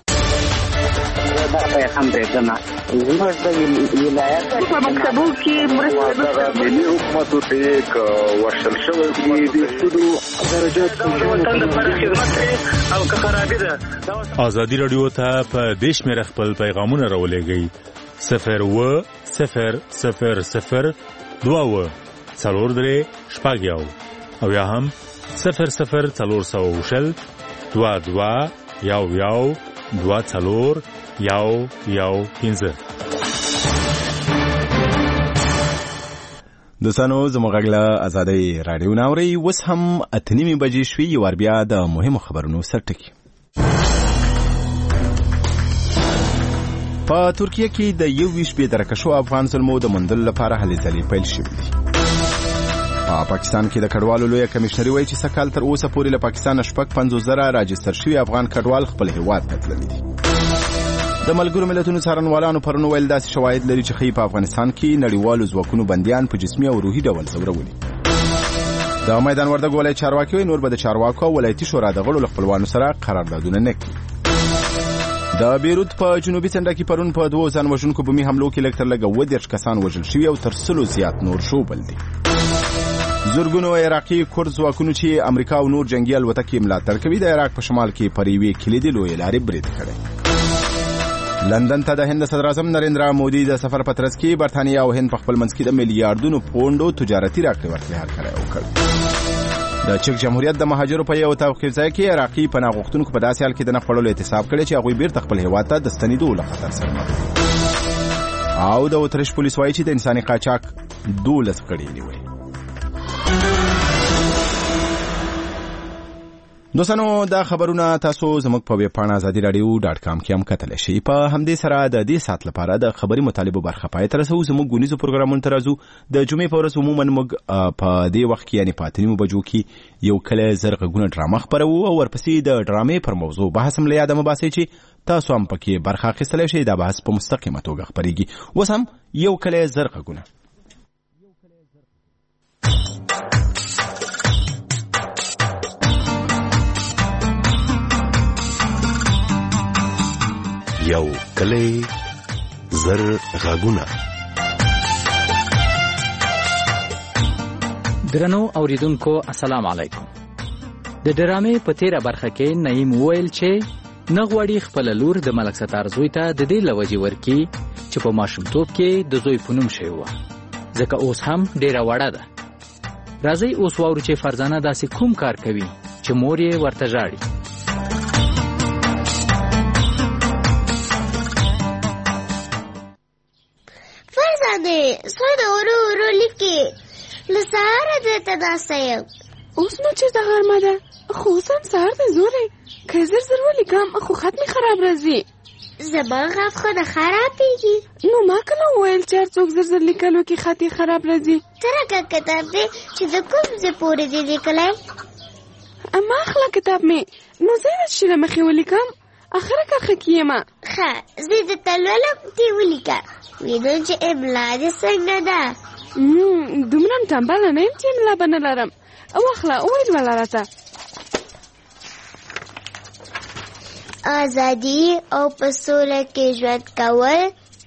Speaker 22: دا پیغام بریدنه زموږ د ولایت په مکتبو کې مرسته
Speaker 13: ملي حکومت ته یک ورشل شوی دی د سودو درجات
Speaker 22: وطن لپاره خدمت او که خرابې ده.
Speaker 16: ازادي راډیو ته په دیش مې خپل پیغامونه راولېږئ. صفر اوه صفر صفر صفر دوه اوه څلور درې شپږ یو او یا هم صفر صفر څلور سوه او شل دوه دوه یو یو دوه څلور یو یو پنځه.
Speaker 2: دوستانو زموږ غږ له ازادۍ راډیو نه اورئ. اوس هم اته نیمې بجې شوې. یو وار بیا د مهمو خبرونو سرټکي. په ترکیه کې د یو ویشت بې درکه شو افغان زلمو د موندلو لپاره هلې ځلې پیل شوې دي. په پاکستان کې د کډوالو لویه کمیشنري وایي چې سږ کال تر اوسه پورې له پاکستانه شپږ پنځوس زره راجستر شوي افغان کډوال خپل هیواد ته تللي دي. د ملګرو ملتونو څارنوالانو پرون ویل داسې شواهد لري چې ښیي په افغانستان کې نړیوالو ځواکونو بندیان په جسمي او روحي ډول ځورولي. د میدان وردګ ولایت چارواکي وایي نور به د چارواکو او ولایتي شورا د غړو له خپلوانو سره قراردادونه نه کوي. د بیروت په جنوبي څنډه کې پرون په دوو ځان وژونکو بمي حملو کې لږ تر لږه اووه دېرش کسان وژل شوي او تر سلو زیات نور ژوبل دي. زرګونو عراقي کورد ځواکونو چې امریکا او نور جنګي الوتکې ملاتړ کوي د عراق په شمال کې پر یوې کلیدي لویې لارې برید کړی. لندن ته د هند صدر اعظم نریندرا مودي د سفر په ترڅ کې برتانیا او هند په خپل منځ کې د میلیارډونو پونډو تجارتي راکړې ورکړې هرکلی وکړ. د چک جمهوریت د مهاجرو په یو توقیف ځای کې عراقي پناه غوښتونکو په داسې حال کې د نه خوړلو احتساب کړی چې هغوی بیرته خپل هیواد ته د ستنېدو له خطر سره مخ دي. او د اتریش پولیس وایي چې د انساني قاچاق دولس کړۍ نیولې. دوستانو دا خبرونه تاسو زموږ په ویب پاڼه ازادي رادیو ډاټ کام کې هم کتلی شئ. په همدې سره د دې ساعت لپاره د خبري مطالبو برخه پای ته رسوو. زموږ ګونیزو پروګرامونو ته راځو. د جمعې په ورځ عموما موږ په دې وخت کې یعنې په اته نیمو بجو کې یو کله زر غږونه ډرامه خپروو او ورپسې د ډرامې پر موضوع بحث هم له یاده مه باسئ چې تاسو هم پکې برخه اخیستلی شئ. دا بحث په مستقیمه توګه خپریږي. اوس هم یو کله زر غږونه.
Speaker 1: یو کلی زر غږونه.
Speaker 4: درنو اوریدونکو السلام علیکم. د ډرامې په تیره برخه کې نعیم وویل چې نه غواړي خپل لور د ملک ستار زوی ته د دې لوجې ورکي چې په ماشومتوب کې د زوی په نوم شوی و ځکه اوس هم ډیره وړه ده. راځئ اوس واورو چې فرزانه داسې کوم کار کوي چې مور یې ورته ژاړي.
Speaker 23: سوی د ورو ورو لیکي له سهاره دلته ناسته یم.
Speaker 24: اوس نو چېرته غرمه ده خو اوس هم سهار دی زوری که زر زر ولیکم خو خط مې خراب راځي.
Speaker 23: زما غف خو نه خرابېږي.
Speaker 24: نو ما کله وویل چې هر څوک زر زر لیکلو کې خط یې خراب راځي.
Speaker 23: ته راکه کتاب دی چې د کوم ځای پورې دی لیکلی؟
Speaker 24: ما اخله کتاب مې نو زه یې شي له مخې ولیکم اخره کرښه کې یم.
Speaker 23: ښه زه یې درته لولم ته یې ولیکه. وینم چې املا دې څنګه ده؟
Speaker 24: دومره م ټمبله نه یم چې املا به نه لرم. واخله وویل وله راته.
Speaker 23: ازادي او په سوله کې ژوند کول.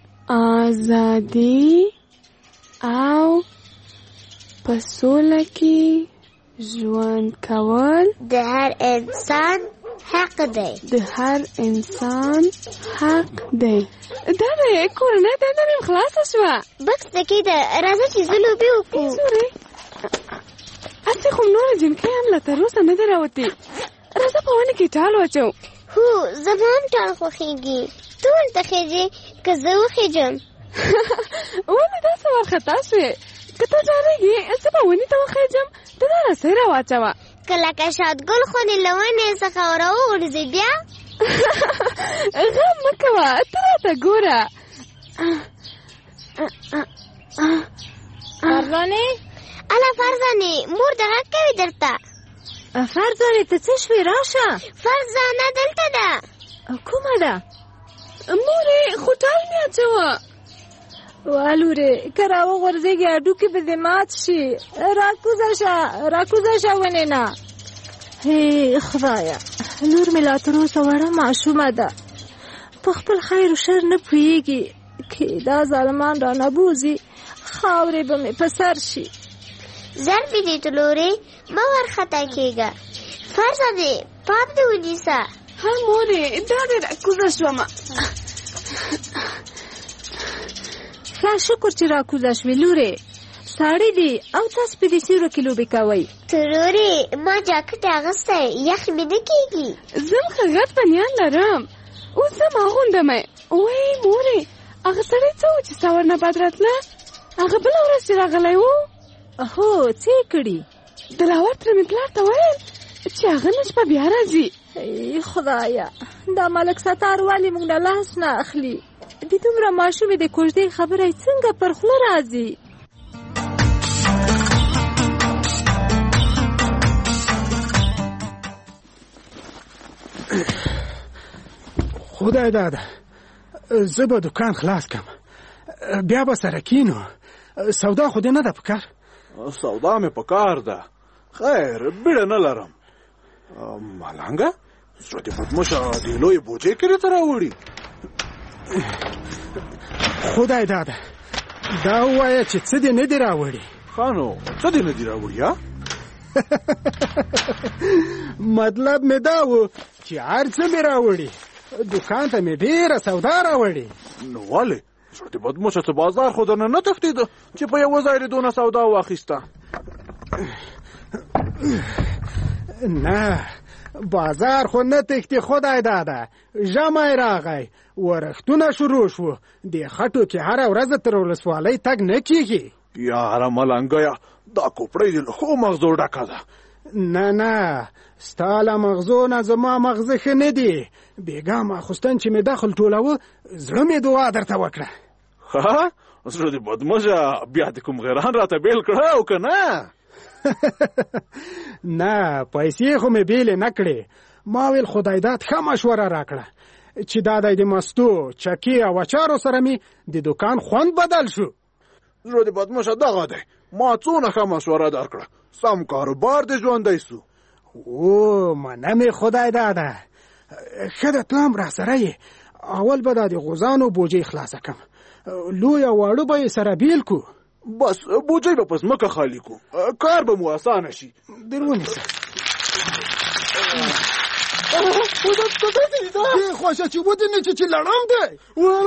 Speaker 24: ازادي او په سوله کې ژوند کول
Speaker 23: د هر انسان حق دی.
Speaker 24: د هر انسان حق دی. دا دی کورنۍ دنده مې خلاصه شوه.
Speaker 23: بکس دکې ده راځه چې زه لوبې وکړو.
Speaker 24: زورې هسې خو نورې جنکۍ هم له تر اوسه نه دي راوتې. راځه په ونې کې ټال واچو.
Speaker 23: هو زما هم ټال خوښېږي. ته ورته خېجې که زه وخېجم؟
Speaker 24: ولې داسې وارخطا شوې؟ که ته ډارېږې زه به ونې ته وخېجم ته دا رسۍ راواچوه.
Speaker 23: که لکه شادګل خونې له ونې څخه راوغورځې بیا؟
Speaker 24: غم مه کوه ته راته ګوره.
Speaker 23: فرزانې اله فرزانې مور د غږ کوي درته.
Speaker 25: فرزانې ته څه شوې راشه.
Speaker 23: فرزانه دلته ده.
Speaker 25: کومه ده؟
Speaker 24: مورې خو ټال مې اچوه.
Speaker 25: والورې که راوغورځېږي هډوکي به دې مات شي. راکوزه شه راکوزه شه ونې نه. هی خدایه لور مې لا تر اوسه وړه ماشومه ده په خپل خیر و شر نه پوهېږي. که دا ظالمان را نبوځي خاورې به مې په سر شي.
Speaker 23: زر مې دې تلورې مه ورخطا کېږه. فرزانې پام دې ونیسه.
Speaker 24: ها مورې دا دې راکوزه شومه.
Speaker 25: ښه شکر چې راکوزه شوې لورې. ساړی دی او تاسو په دې سیورو کې لوبې کوئ.
Speaker 23: ترورې ما جاکټ اغوستی یخ مې نه کېږي.
Speaker 24: زه هم ښه غټ بنیان لرم، اوس زه اغوندم. وایي مورې هغه سړی څه و چې ستا ورنه بد راتله؟ هغه بله ورځ چې راغلی و.
Speaker 25: هو څه یې کړي؟
Speaker 24: دلاور تره مې پلار ته ویل چې هغه نن شپه بیا راځي.
Speaker 25: ای خدایه، دا ملک ستار ولې موږ نه لاس نه اخلي؟ د دومره ماشومې د کوژدې خبره یې څنګه پر خوله راځي؟
Speaker 3: خدای داده زه به دکان خلاص کم، بیا به سره کینو. سودا خو دې نه ده پکار؟
Speaker 5: سودا مې پکار ده، خیر بیړه نه لرم. ملنګه زړه دې بدمشه دې لویې بوجۍ کې راته راوړي.
Speaker 3: خدای داده دا ووایه چې څه دې نه دي راوړي.
Speaker 5: ښه نو څه دې نه دي راوړي؟ یا
Speaker 3: مطلب مې دا و چې هر څه مې راوړي، دکان ته مې ډېره سودا راوړي.
Speaker 5: نو ولې زړه دې بدمشه څه بازار خو درنه نه تښتېده چې په یوه ځای دې دونه سودا واخیسته؟
Speaker 3: نه بازار خو نه تښتي، خدای داده ژمی راغی، ورښتونه شروع شو، د خټو کې هره ورځ تر ولسوالۍ تګ نه کېږي.
Speaker 5: یاره ملنګیه دا کوپړۍ دې له ښو مغزو ډکه ده.
Speaker 3: نه نه ستا له مغزو نه زما مغزه ښه نه دي. بېګا ماخوستن چې مې دخل ټولاوه زړه مې دعا درته وکړه.
Speaker 5: ښه زړه دې بدمشه بیا دې کوم غیران راته بیل کړه او که نه؟
Speaker 3: نه پیسې خو مې بیلې نه کړې. ما ویل خدای داد ښه مشوره راکړه چې دا دی د مستو چکې او اچارو سره مې د دکان خوند بدل شو.
Speaker 5: زړه دې بدمشه دغه دی، ما څونه ښه مشوره درکړه، سم کاروبار دې ژوندی سو.
Speaker 3: او منه مې خدای داده، ښه د تلام را سره یې. اول به دا د غوزانو بوجۍ خلاصه کم، لوی او واړه به یې سره بیل کو.
Speaker 5: بس بوجۍ به په ځمکه خالي کو، کار به مو اسانه شي.
Speaker 3: در ونیسه
Speaker 5: دې
Speaker 3: خوښه چې ودې نه چې لړم دی.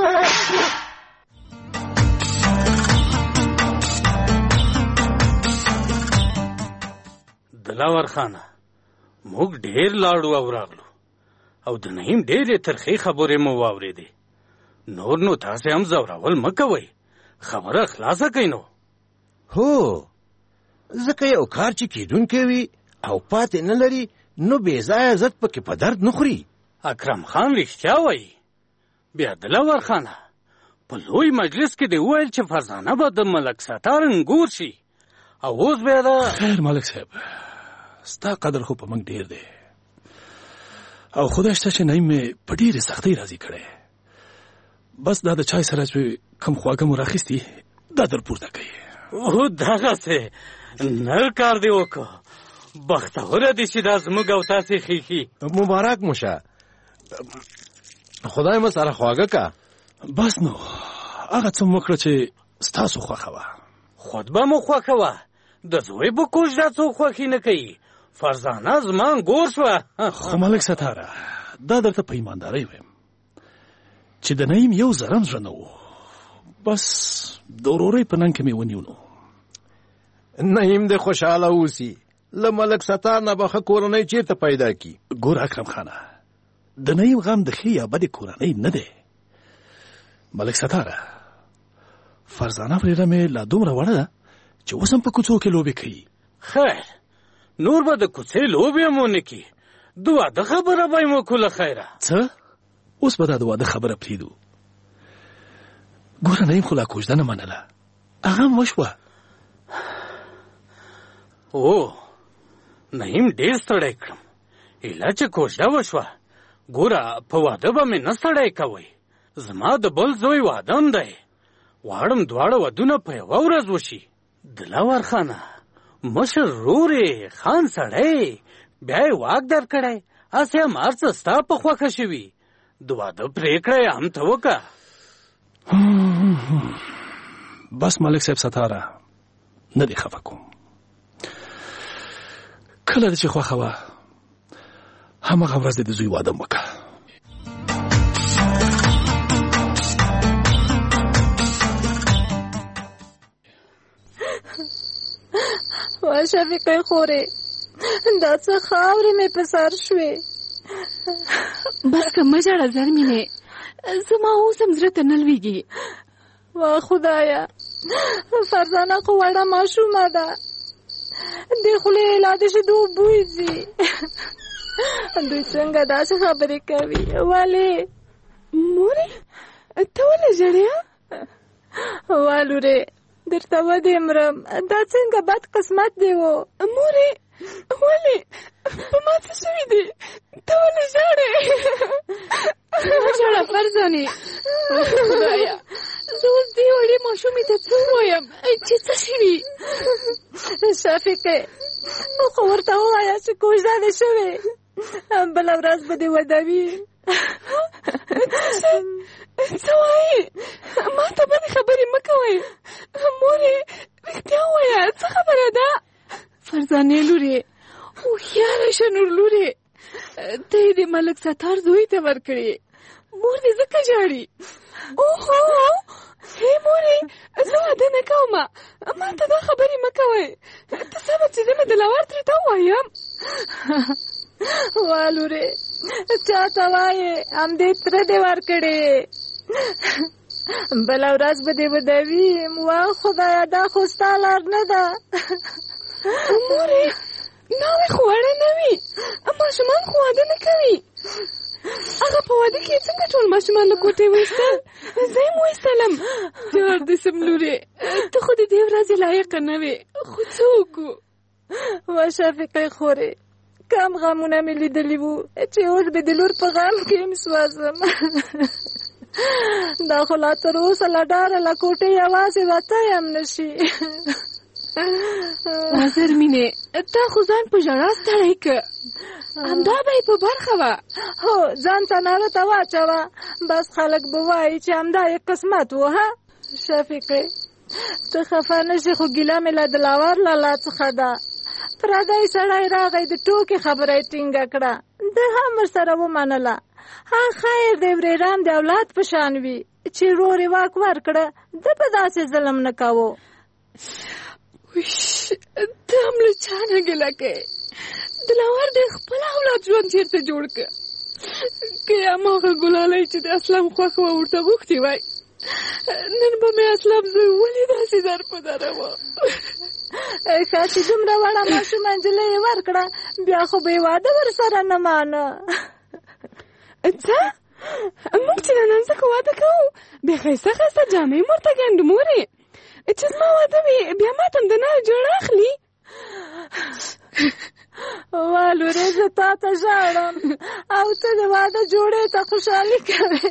Speaker 7: دلاور خانه موږ ډېر لاړو او راغلو او د نعیم ډېرې ترخې خبرې مو واورېدې. نور نو تاسې هم ځورول مه کوئ، خبره خلاصه کړئ. نو
Speaker 10: هو ځکه یو کار چې کیدونکی وي او پاتې نه لري نو بې ځایه عزت پکې په درد نه خوري.
Speaker 7: اکرم خان رښتیا وایي. بیا دلاور خانه په لوی مجلس کې دې وویل چې فرزانه به د ملک ستار انګور شي او اوس بیا د
Speaker 21: خیر ملک صاحب ستا قدر خو په موږ ډېر دی او خدای شته چې نعیم مې په ډېرې سختۍ راضي کړی. بس دا د چای سره چې کم خواږه مو راخیستي دا در پورته کوي.
Speaker 7: او دغسې نر کار دې وکړه، بختوره دې چې دا زموږ او تاسې خیښي.
Speaker 10: مبارک مو شه، خدای مو سره خواږه که.
Speaker 21: بس نو هغه څه مو وکړه چې ستاسو خوښه وه.
Speaker 7: خطبه مو خوښه وه، د زوی به کوژده څوک خوښي نه کوي. فرزانه زما انګور شوه.
Speaker 21: خو ملک ستاره دا درته په ایماندارۍ ویم چې د نعیم یو ذرم زړه نه و، بس د ورورۍ په ننګ کې مې ونیو. نو
Speaker 10: نعیم دې خوشحاله اوسي، له ملک ستار نه به ښه کورنۍ چېرته پیدا کي.
Speaker 21: ګوره اکرم خانه د نعیم غم د ښې یا بدې کورنۍ نه دی. ملک ستاره فرزانه ورېره مې لا دومره وړه ده چې اوس هم په کوڅو کې لوبې کوي.
Speaker 7: خیر نور به د کوڅې لوبې هم ونه کړي، د واده خبره به یې مو کړله. خیره
Speaker 21: څه اوس به دا د واده خبره پرېږدو. ګوره نعیم خو لا کوژده نه منله، هغه هم وشوه.
Speaker 7: او نعیم ډېر ستړی کړم، ایله چې کوژده وشوه. ګوره په واده به مې نه ستړی کوئ، زما د بل زوی واده هم دی، غواړم دواړه ودونه په یوه ورځ وشي. دلاور خانه مشر ورور یې خان سړی بیا یې واک درکړی، هسې هم هر څه ستا په خوښه شوي، د واده پرېکړه یې هم ته وکړه.
Speaker 21: بس ملک صاحب ستاره نه دې خفه کوم، کله دې چې خوښه وه همغه ورځ دې د زوی واده م وکړه.
Speaker 25: شفیقې خورې دا څه خاورې مې په سر شوې.
Speaker 24: بس که مه ژاړه زرمینې، زما اوس هم زړه ته نه لوېږي.
Speaker 25: وا خدایه، فرزانه خو وړه ماشومه ده، د خولې لا د شیدو بوی ځي. دوی څنګه داسې خبرې کوي؟ ولې
Speaker 24: مورې ته ولې ژړې؟
Speaker 25: وا لورې درته ودې مرم، دا څنګه بد قسمت دی و.
Speaker 24: مورې ولې په ما څه شوي دي؟ ته ولې ژاړې؟ مه ژاړه فرزانې. خدایه زه اوس دې وړې ماشومې ته څه ووایم چې څه شوي؟
Speaker 25: شفیقې خو ورته ووایه چې کوژده دې شوې، بله ورځ به دې ودوي.
Speaker 24: څه وایې؟ ما ته بدې خبرې مه کوئ. مورې رښتیا ووایه، څه خبره ده؟ فرزانې لورې هوښیاره شه نور لورې، ته یې د ملک ستار زوی ته ورکړې، مور دې ځکه ژاړي. اوهو هی مورې زه واده نه کوم، ما ته دا خبرې مه کوئ. ته سمه چې زه مې دلاور ترې ته ووایم.
Speaker 25: وا لورې چا ته وایې همدې تره دې ورکړې، بله ورځ به دې ودوي. وا خدایه دا خو ستا لار نه ده.
Speaker 24: مورې ناوې خو وړه نه وي، ماشومان خو واده نه کوي. هغه په واده کې څنګه ټول ماشومان له کوټې وایستل؟ زه یې م وایستلم. جار دې سم لورې، ته خو د دې ورځې لایقه نه وې، خو څه وکړو؟
Speaker 25: وا شفیقې خورې کم غمونه مې لیدلي وو چې اوس به د لور په غم کې م سوځم. دا خو لا تر اوسه له ډاره له کوټې یوازې وتی هم نه شي.
Speaker 24: زرمینې تا خو ځان په ژړا ستړی که، همدا به یې په برخه وه.
Speaker 25: هو ځان څناره ته واچوه، بس خلک به وایي چې همدا یې قسمت و. ها شفیقې ته خفه نه شي، خو ګیله مې له دلاور لالا څخه ده. پردی سړی راغی د ټوکې خبره یې ټینګه کړه، ده هم ورسره ومنله. ها خیر د ورېران د اولاد په شان وي چې ورور یې واک ورکړه، ده به داسې ظلم نه کوو.
Speaker 24: ته هم له چا نه ګیله کوې؟ دلاور د خپل اولاد ژوند چېرته جوړ که، که یې هماغه ګلالی چې د اسلام خوښه وه ورته غوښتې وای. نن به مې اسلام زوی ولې داسې در په دره وه.
Speaker 25: ښه چې دومره وړه ماشومه نجلۍ یې ورکړه، بیا خو به یې واده ورسره نه مانه.
Speaker 24: څه موږ چې نن ځکه واده کوو، بیا ښایسته ښایسته جامې م ورته ګنډو مورې، چې زما واده وي بیا ما ته هم د نوی جوړه اخلي.
Speaker 25: وا لورې زه تا ته ژاړم او ته د واده جوړې ته خوشحالي کوې.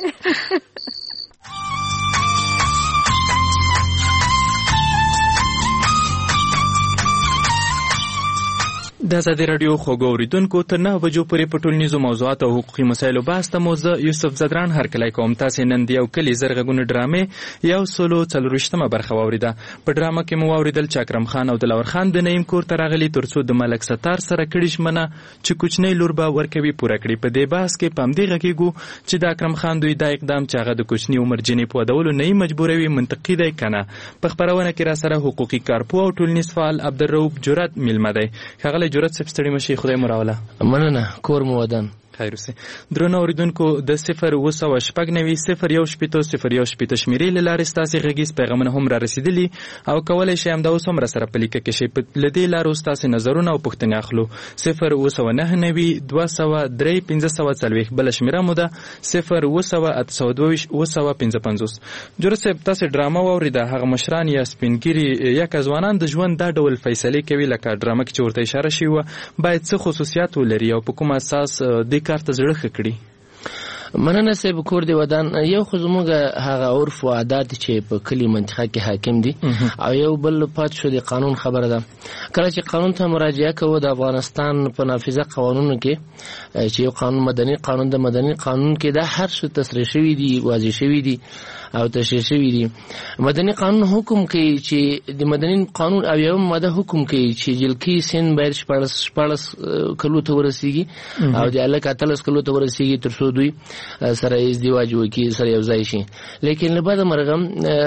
Speaker 8: د ازادي راډیو خوږو اوریدونکو تر نه بجو پورې په ټولنیزو موضوعاتو او حقوقي مسایلو بحث ته مو زه یوسف زدران هرکلی کوم. تاسې نن د یو کلي زر غږونه ډرامې یو سلو څلورویشتمه برخه واورېده. په ډرامه کې مو واورېدل چې اکرم خان او دلاور خان د نعیم کور ته راغلي تر څو د ملک ستار سره کړي ژمنه چې کوچنۍ لور به ورکوي پوره کړي. په دې بحث کې په همدې غږېږو چې د اکرم خان دوی دا اقدام چې هغه د کوچني عمر جنې په ودولو نه یې مجبوروي منطقي دی که نه. په خپرونه کې را سره حقوقي کارپوه او ټولنیز فعال عبدالرؤف جرأت میلمه دی. ښاغلی جرأت صاحب ستړي مه شئ، خدای مو راوله.
Speaker 11: مننه، کور مو ودان.
Speaker 8: خیر اوسئ. درنو اورېدونکو د صفر اوه سوه شپږ نوي صفر یو شپېته صفر یو شپېته شمېرې له لارې ستاسې غږیز پیغامونه هم را رسېدلي او کولی شئ همدا اوس هم راسره په لیکه کې شئ. له دې لارو ستاسې نظرونه او پوښتنې اخلو. صفر اوه سوه نهه نوي دوه سوه درې پنځه سوه څلوېښت، بله شمېره مو ده صفر اوه سوه اته سوه دوه ویشت اوه سوه پنځه پنځوس. جرأت صاحب تاسې ډرامه واورېده، هغه مشران یا سپینګیري یا که ځوانان د ژوند دا ډول فیصلې کوي لکه ډرامه کې چې ورته اشاره شوې وه باید څه خصوصیات ولري او په کوم اساس دې کار ته زړه ښه کړي؟
Speaker 11: مننه صاحب، کور دی ودان. یو خو زموږ هغه عرف و عادات چې په کلي منطقه کې حاکم دي او یو بل پات شو د قانون خبره ده. کله چې قانون ته مراجعه کوو د افغانستان په نافذه قوانونو کې چې یو قانون مدني قانون د مدني قانون کې دا هر څه تصریح شوي دي، واضح شوي دي او تشریح شوی دي. مدني قانون حکم کوي چې د مدني قانون او یو ماده حکم کوي چې جلکی سن باید شپاړس شپاړس کلو ته ورسیږي او د الک اتلس کلو ته ورسیږي تر څو دوی سره ازدواج وکړي سره یو ځای شي. لیکن له بعد مرغم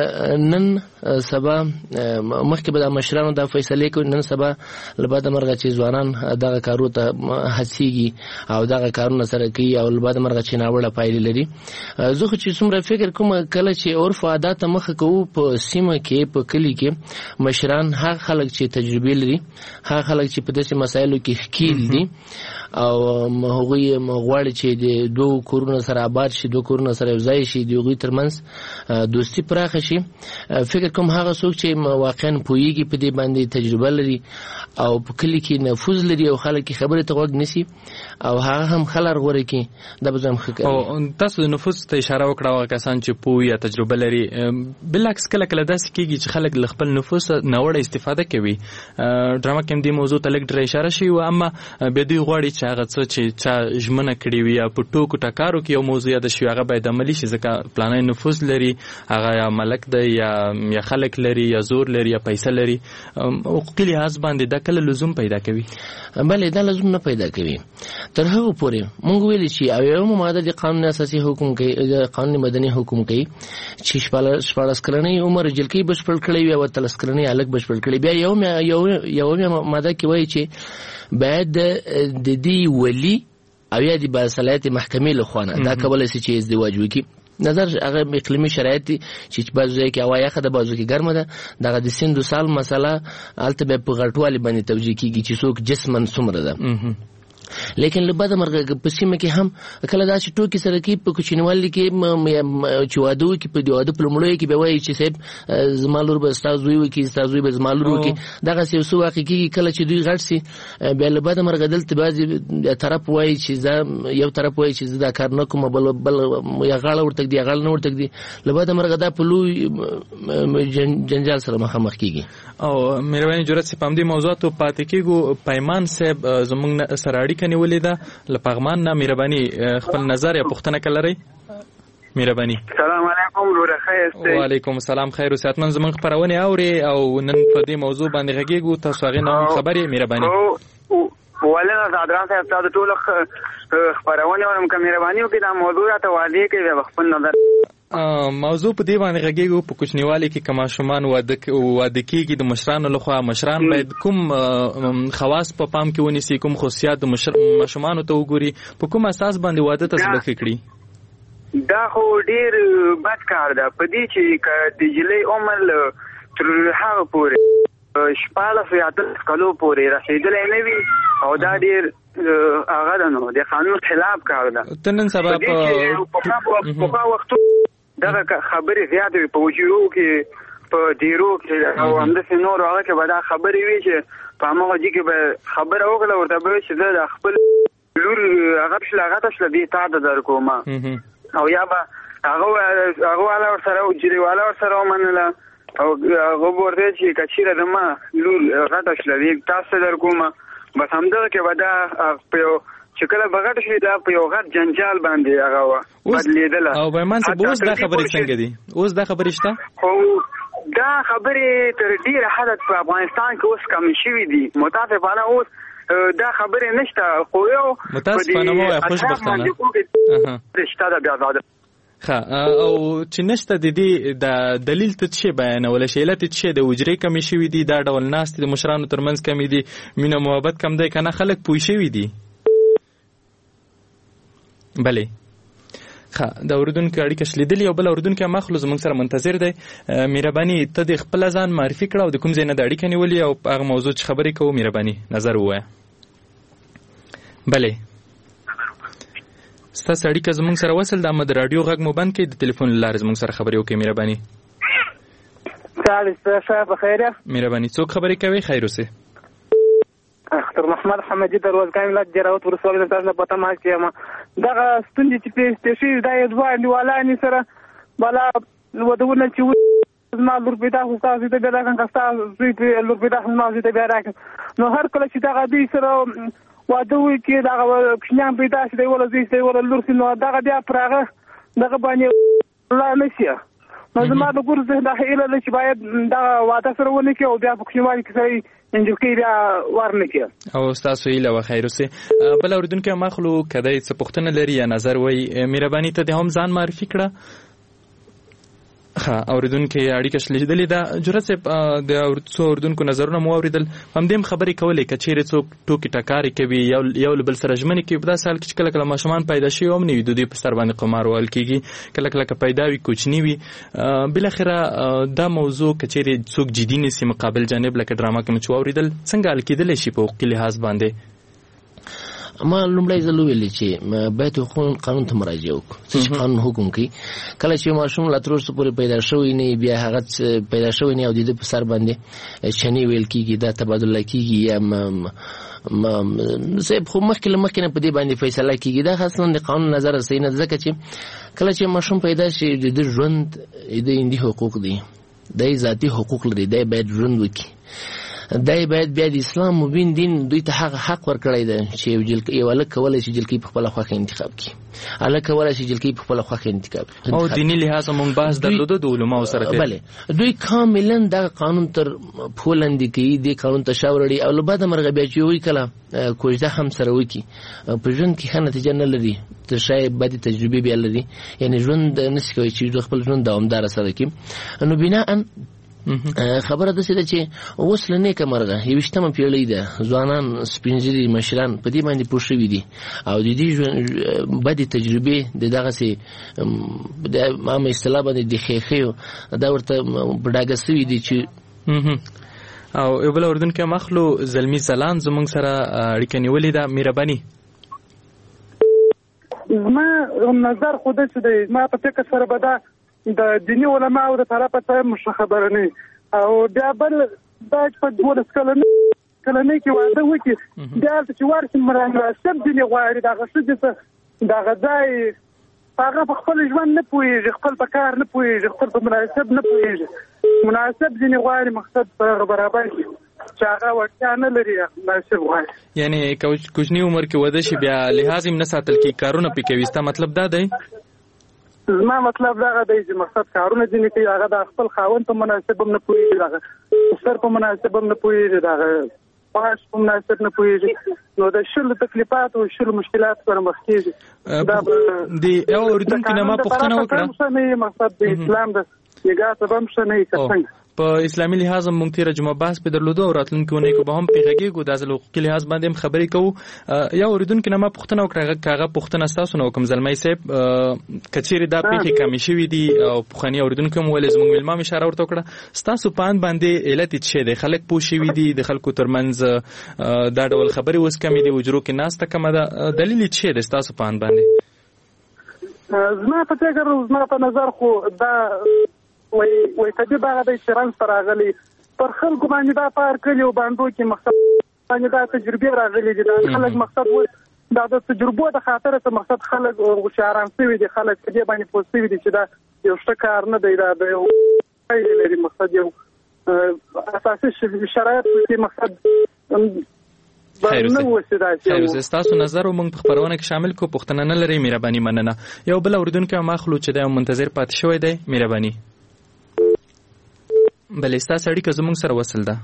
Speaker 11: نن سبا مخکې به د مشرانو د فیصله کوي، نن سبا له بعد مرغه چې ځوانان دغه کارو ته هڅيږي او دغه کارونه سره کوي او له بعد مرغه چې ناوړه پایلې لري. زه خو چې څومره فکر کوم کله چې عرف عادت مخه کوو په سیمه کې په کلی کې مشران هغه خلک چې تجربه لري، هغه خلک چې په داسې مسایلو کې ښکیل دي او هغوی غواړي چې د دوه کورونو سره آباد شي، دوه کورونو سره یو ځای شي، د هغوی ترمنځ دوستي پراخه شي. فکر کوم هغه څوک چې واقعا پوهیږي په دې باندې تجربه لري او په کلی کې نفوذ لري او خلک خبرې ته غوږ نیسي او هغه هم خلر غوړي کې د بزم خکې.
Speaker 8: او تاسو د نفوذ ته اشاره وکړه، هغه کسان چې پوهه یا تجربه لري بلکس کله کله داسې کېږي چې خلک له خپل نفوذ ناوړه استفاده کوي. ډرامه کې هم دې موضوع ته لږ ډېر اشاره شوې وه، اما بیا دوی غواړي چې هغه څه چې چا ژمنه کړې وي یا په ټوکو ټکارو کې یو موضوع یاده شوې هغه باید عملي شي، ځکه پلانی نفوذ لري، هغه یا ملک دی یا یا خلک لري یا زور لري یا پیسه لري. حقوقي لحاظ باندې دا کله لزوم پیدا کوي؟
Speaker 11: بلې دا لزوم نه پیدا کوي تر هغه پورې مونږ ویلي چې او یو ماده د قانون اساسي حکم کوي، د قانون مدني حکم کوي چې شپاړس کلنۍ عمر جلکی بشپړ کړی وي او اتلس کلنۍ الګ بشپړ کړی. بیا یو یو یو ماده کې وایي چې باید د دې ولی او یا د باصلاحیت محکمې لخوا دا کولای شي چې ازدواج وکړي. نظر هغه اقلیمي شرایط چې بعضو ځای کې هوا یخه ده، بعضو کې ګرمه ده. دغه د سیند و سال مسله هلته بیا په غټوالي باندې توجیه کېږي چې څوک جسماً څومره ده. لیکن له بده مرغه په سیمه کې هم کله دا چې ټوکی سره کې په کوچنیوالي کې چې واده وکړي، په دې واده په لومړیو کې به وایي چې صاحب زما لور به ستا زوی وکړي، ستا زوی به زما لور وکړي. دغسې یو څه واقع کېږي کله چې دوی غټ سي. بیا له بده مرغه دلته بعضې طرف وایي چې زه یو طرف وایي چې زه دا کار نه کوم، بل بل یا غاړه ورته ږدي یا غاړه نه ورته ږدي. له بده مرغه دا په لوی جنجال سره مخامخ کېږي.
Speaker 8: او مهرباني جرأت صاحب په همدې موضوعاتو پاتې کېږو. پیمان صاحب زموږ سره اړیکه نیولې ده له پغمان نه. مهرباني خپل نظر یا پوښتنه کله لرئ؟ مهرباني.
Speaker 9: السلام علیکم ورور خیر.
Speaker 8: وعلیکم السلام. خیر او صحتمند زموږ خبرونه اوري او نن په دې موضوع باندې غږیږو، تاسو هغه نه خبرې مهرباني.
Speaker 9: ولنه زادران صاحب تاسو ټول خبرونه ورم کوم مهرباني وکړئ دا موضوع راته واضح کړئ خپل نظر.
Speaker 8: موضوع په دې باندې غږیږو په کوچنیوالي کې که ماشومان واده واده کېږي د مشرانو لخوا، مشران باید کوم خواص په پام کې ونیسي، کوم خصوصیات د ماشومانو ته وګوري، په کوم اساس باندې واده ته سبق کړي؟
Speaker 9: دا خو ډیر بد کار ده په دې چې د جلۍ عمر تر هغه پورې شپاړس یا اتلس کلو پورې رسېدلی نه وي او دا ډیر هغه ده نو د قانون خلاف کار ده.
Speaker 8: ته نن سبا
Speaker 9: په وختو دغه خبرې زیاتې وي په وجیرو کې په دیرو کې او همداسې نورو هغه کې به دا خبرې وي چې په هماغه ځای کې به خبره وکړه ورته به وي چې زه د خپل لور هغه شله هغه ته شله دې تا ته در کومه او یا به هغه هغه والا ورسره جرې والا ورسره ومنله او هغه به ورته چې که چېرې د ما لور هغه ته شله دې تاسو ته در کومه. بس همدغه کې به دا په یو چې کله بغټ شي دا په یو غټ جنجال باندې هغه وه بدلېدله.
Speaker 8: او بیمان صاحب اوس دا خبرې څنګه دي؟ اوس دا خبرې شته؟
Speaker 9: خو دا خبرې تر ډېره حده په افغانستان کې اوس کمې شوي دي. متاسفانه اوس دا خبرې نشته خو یو
Speaker 8: متاسفانه مو وایه خوشبختانه
Speaker 9: شته ده بیا زاده.
Speaker 8: ښه او چې نشته د دې د دلیل ته څه بیانولی شي؟ علت یې څه دی؟ حجرې کمې شوي دي، دا ډول ناستې د مشرانو ترمنځ کمې دي، مینه محبت کم دی که نه خلک پوه شوي دي؟ بلې ښه د اورېدونکو اړیکه شلېدلې او بل اورېدونکی هم اخلو زموږ سره منتظر دی. مهرباني ته د خپله ځان معرفي کړه او د کوم ځای نه د اړیکه نیولې او هغه موضوع چې خبرې کوو مهرباني نظر ووایه. بلې ستاسو اړیکه زموږ سره وصل ده، اما د راډیو غږ مو بند کړئ، د تلیفون له لارې زموږ سره خبرې وکړئ مهرباني.
Speaker 9: سهار بخیر.
Speaker 8: مهرباني څوک خبرې کوي؟ خیر اوسې.
Speaker 9: اختر محمد حمدي د روزګان ولایت جراوت ولسوالۍ نه تاسو نه په تماس کې یم. دغه ستونزې چې پیښې شوي دا یو دوه انډیوالانې سره بالا ودونه چې زما لور پیدا خو ستاسو ته بیا راکړم که ستا زوی لور پیدا خو زما زوی ته بیا راکړم. نو هر کله چې دغه دوی سره واده وکړي دغه کوچنیان پیدا شي دی وله زوی شي وله لور شي نو دغه بیا پر هغه دغه باندې وړه نه شي
Speaker 12: نو زما د ګور ذهن دا هیله ده چې باید دا واده سره ونه کړي او بیا په کوچنیوالي کې سړی انجلکۍ بیا ورنه کړي.
Speaker 8: او ستاسو هیله وه خیر اوسې. بل اورېدونکی مخلو که دی څه پوښتنه لري یا نظر وایي مهرباني ته دې هم ځان معرفي کړه. ښه اورېدونکي اړیکه شلېدلې ده. جرأت صاحب د څو اورېدونکو نظرونه مو واورېدل، همدې هم خبرې کولې که چیرې څوک ټوکې ټکارې کوي یو یو له بل سره ژمنې کوي. په داسې حال کې چې کله کله ماشومان پیدا شوي هم نه وي، د دوی په سر باندې قمار وهل کېږي، کله کله که پیدا وي کوچني وي. بالاخره دا موضوع که چیرې څوک جدي نیسي مقابل جانب لکه ډرامه کې مو چې واورېدل څنګه حل کېدلی شي په حقوقي لحاظ باندې؟
Speaker 11: ما لومړی ځل وویلې چې باید حقوق قانون ته مراجعه وکړو، چې قانون حکم کوي. کله چې ماشوم لا تر اوسه پورې پیدا شوی نه بیا هغه پیدا شوی نه او د دې په سر باندې چنې ویل کېږي، دا تبادله کېږي یا صاحب خو مخکې له مخکې نه په دې باندې فیصله کېږي. دا خاصه د قانون نظر صحیح نه، ځکه چې کله چې ماشوم پیدا شي د ده ژوند د اندي حقوق دي، دی ذاتي حقوق لري، دی باید ژوند وکړي. دای باید بیا د اسلام مبین دین دوی ته هغه حق ورکړی دی چې یو جلکۍ یو هلک کولی شي جلکۍ په خپله خوښه انتخاب کړي، هلک کولی شي جلکۍ په خپله خوښه انتخاب کړي.
Speaker 8: او دیني لحاظه مونږ بحث درلوده د علماو سره کوي.
Speaker 11: بلې دوی کاملا دغه قانون تر پښو لاندې کوي، دې قانون ته شا وړي او له بده مرغه بیا چې وایي کله کوژده هم سره وکړي په ژوند کې ښه نتیجه نه لري، ته شاید بدې تجربې بیا لري، یعنې ژوند نشي کولی چې د خپل ژوند دوامداره سره کړي. نو بناء خبره داسې ده چې اوس له نیکه مرغه یویشتمه پیړۍ ده، ځوانان سپین ږیري مشران په دې باندې پوه شوي دي او د دې بدې تجربې د دغسې د عامه اصطلاح باندې د ښیښیو دا ورته په ډاګه سوي دي چې
Speaker 8: او یو بل اورېدونکی مخلو زلمي ځلان زموږ سره اړیکه نیولې ده. مهرباني.
Speaker 12: زما نظر خو داسې دی، ما په فکر سره به دا د دیني علماو د طرفه څخه مشه خبره نه او بیا بل دا چې په دولس کلنۍ کلنۍ کې واده وکړي بیا هلته چې ورشي مناسب ځینې غواړي دغه ښځې ته دغه ځای هغه په خپل ژوند نه پوهېږي، خپل په کار نه پوهېږي، خپل په مناسب نه پوهېږي، مناسب ځینې غواړي مقصد په هغه برابر کړي چې هغه وړتیا نه لري مناسب غواړي.
Speaker 8: یعنې کوچني عمر کې واده شي بیا لحاظ هم نه ساتل کېږي، کارونه پرې کوي. ستا مطلب دا دی؟
Speaker 12: زما مطلب دغه دی چې مقصد کارونه ځینې کوي هغه د خپل خاوند په مناسب هم نه پوهېږي، دغه سر په مناسب هم نه پوهېږي، دغه معاش په مناسب نه پوهېږي، نو د شلو تکلیفاتو او شلو مشکلاتو سره مخ کېږي. دا به
Speaker 8: د یو اورېدونکي نه ما پوښتنه وکړه،
Speaker 12: مقصد د اسلام د نګاه سبب هم ښه نه وي که څنګه
Speaker 8: په اسلامي لحاظ هم موږ تېره جمعه بحث پې درلودو او راتلونکي اونۍ کې به هم پرې غږېږو، دا ځل حقوقي لحاظ باندې هم خبرې کوو. یو اورېدونکي نه ما پوښتنه وکړه، که هغه پوښتنه ستاسو نه وکړم زلمی صاحب، که چیرې دا پېښې کمې شوي دي او پخواني اورېدونکي هم ویلې زموږ مېلمه هم اشاره ورته وکړه، ستاسو په اند باندې علت یې څه شی دی؟ خلک پوه شوي دي، د خلکو ترمنځ دا ډول خبرې اوس کمې دي، حجرو کې ناسته کمه ده، دلیل یې څه دی ستاسو په اند باندې؟
Speaker 12: زما په فکر زما په نظر خو دا وای وای طبيب هغه د چرنس راغلي پر خلکو باندې دا پار کړي او باندې کې مقصد باندې دا تجربه راغلي دي، خلک مقصد و دا د تجربو د خاطر ته مقصد خلک هوښیاران شوي دي، خلک په دې باندې پوه شوي دي چې دا یو ښه کار نه دی، دا د یو لري مقصد یو اساسي شرایط کې مقصد
Speaker 8: خیر اوسه. ستاسو نظر موږ په خبرونه کې شامل کو، پوښتنه نه لري. مهرباني مننه. یو بل اورېدونکی مخلو چې دا منتظر پاتې شوی دی. مهرباني. بلې ستاسو اړیکه زموږ سره وصل ده،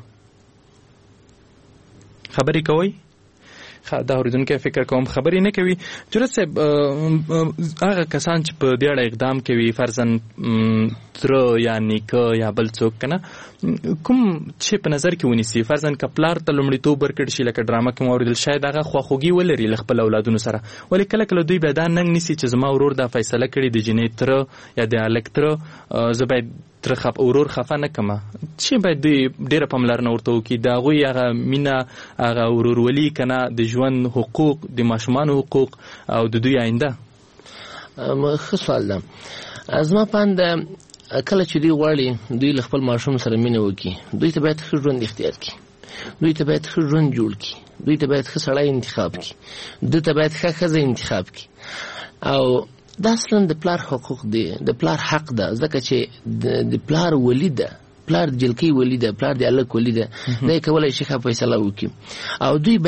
Speaker 8: خبرې کوئ؟ دا اورېدونکی فکر کوم خبرې نه کوي. جرأت صاحب، هغه کسان چې په دې اړه اقدام کوي، فرضاً تره یا نیکه یا بل څوک کنه، کوم چې په نظر کې ونیسي، فرضاً که پلار ته لومړیتوب ورکړل شي لکه ډرامه کې مو اورېدل، شاید هغه خواخوږي ولري له خپل اولادونو سره، ولې کله کله دوی بیا دا ننګ نیسي چې زما ورور دا فیصله کړې د جینۍ تره یا د هلک تره، زه باید تر خپ اورور خفه نه کمه، چې باید دوی ډېره پاملرنه ورته وکړي، د هغوی هغه مینه، هغه ورورولي کنه، د ژوند حقوق، د ماشومانو حقوق او د دوی آینده.
Speaker 11: ښه سوال ده. زما په اند کله چې دوی غواړي دوی له خپل ماشوم سره مینه وکړي، دوی ته باید ښه ژوند اختیار کړي، دوی ته باید ښه ژوند جوړ کړي، دوی ته باید ښه سړی انتخاب کړي، دوی ته باید ښه ښځه انتخاب کړي. او دا اصلا د پلار حقوق دی، د پلار حق ده، ځکه چې د پلار ولی ده، پلار د جلکۍ ولی ده، پلار د هلک ولی ده، دا یې کولی شي ښه فیصله وکړي. او دوی باید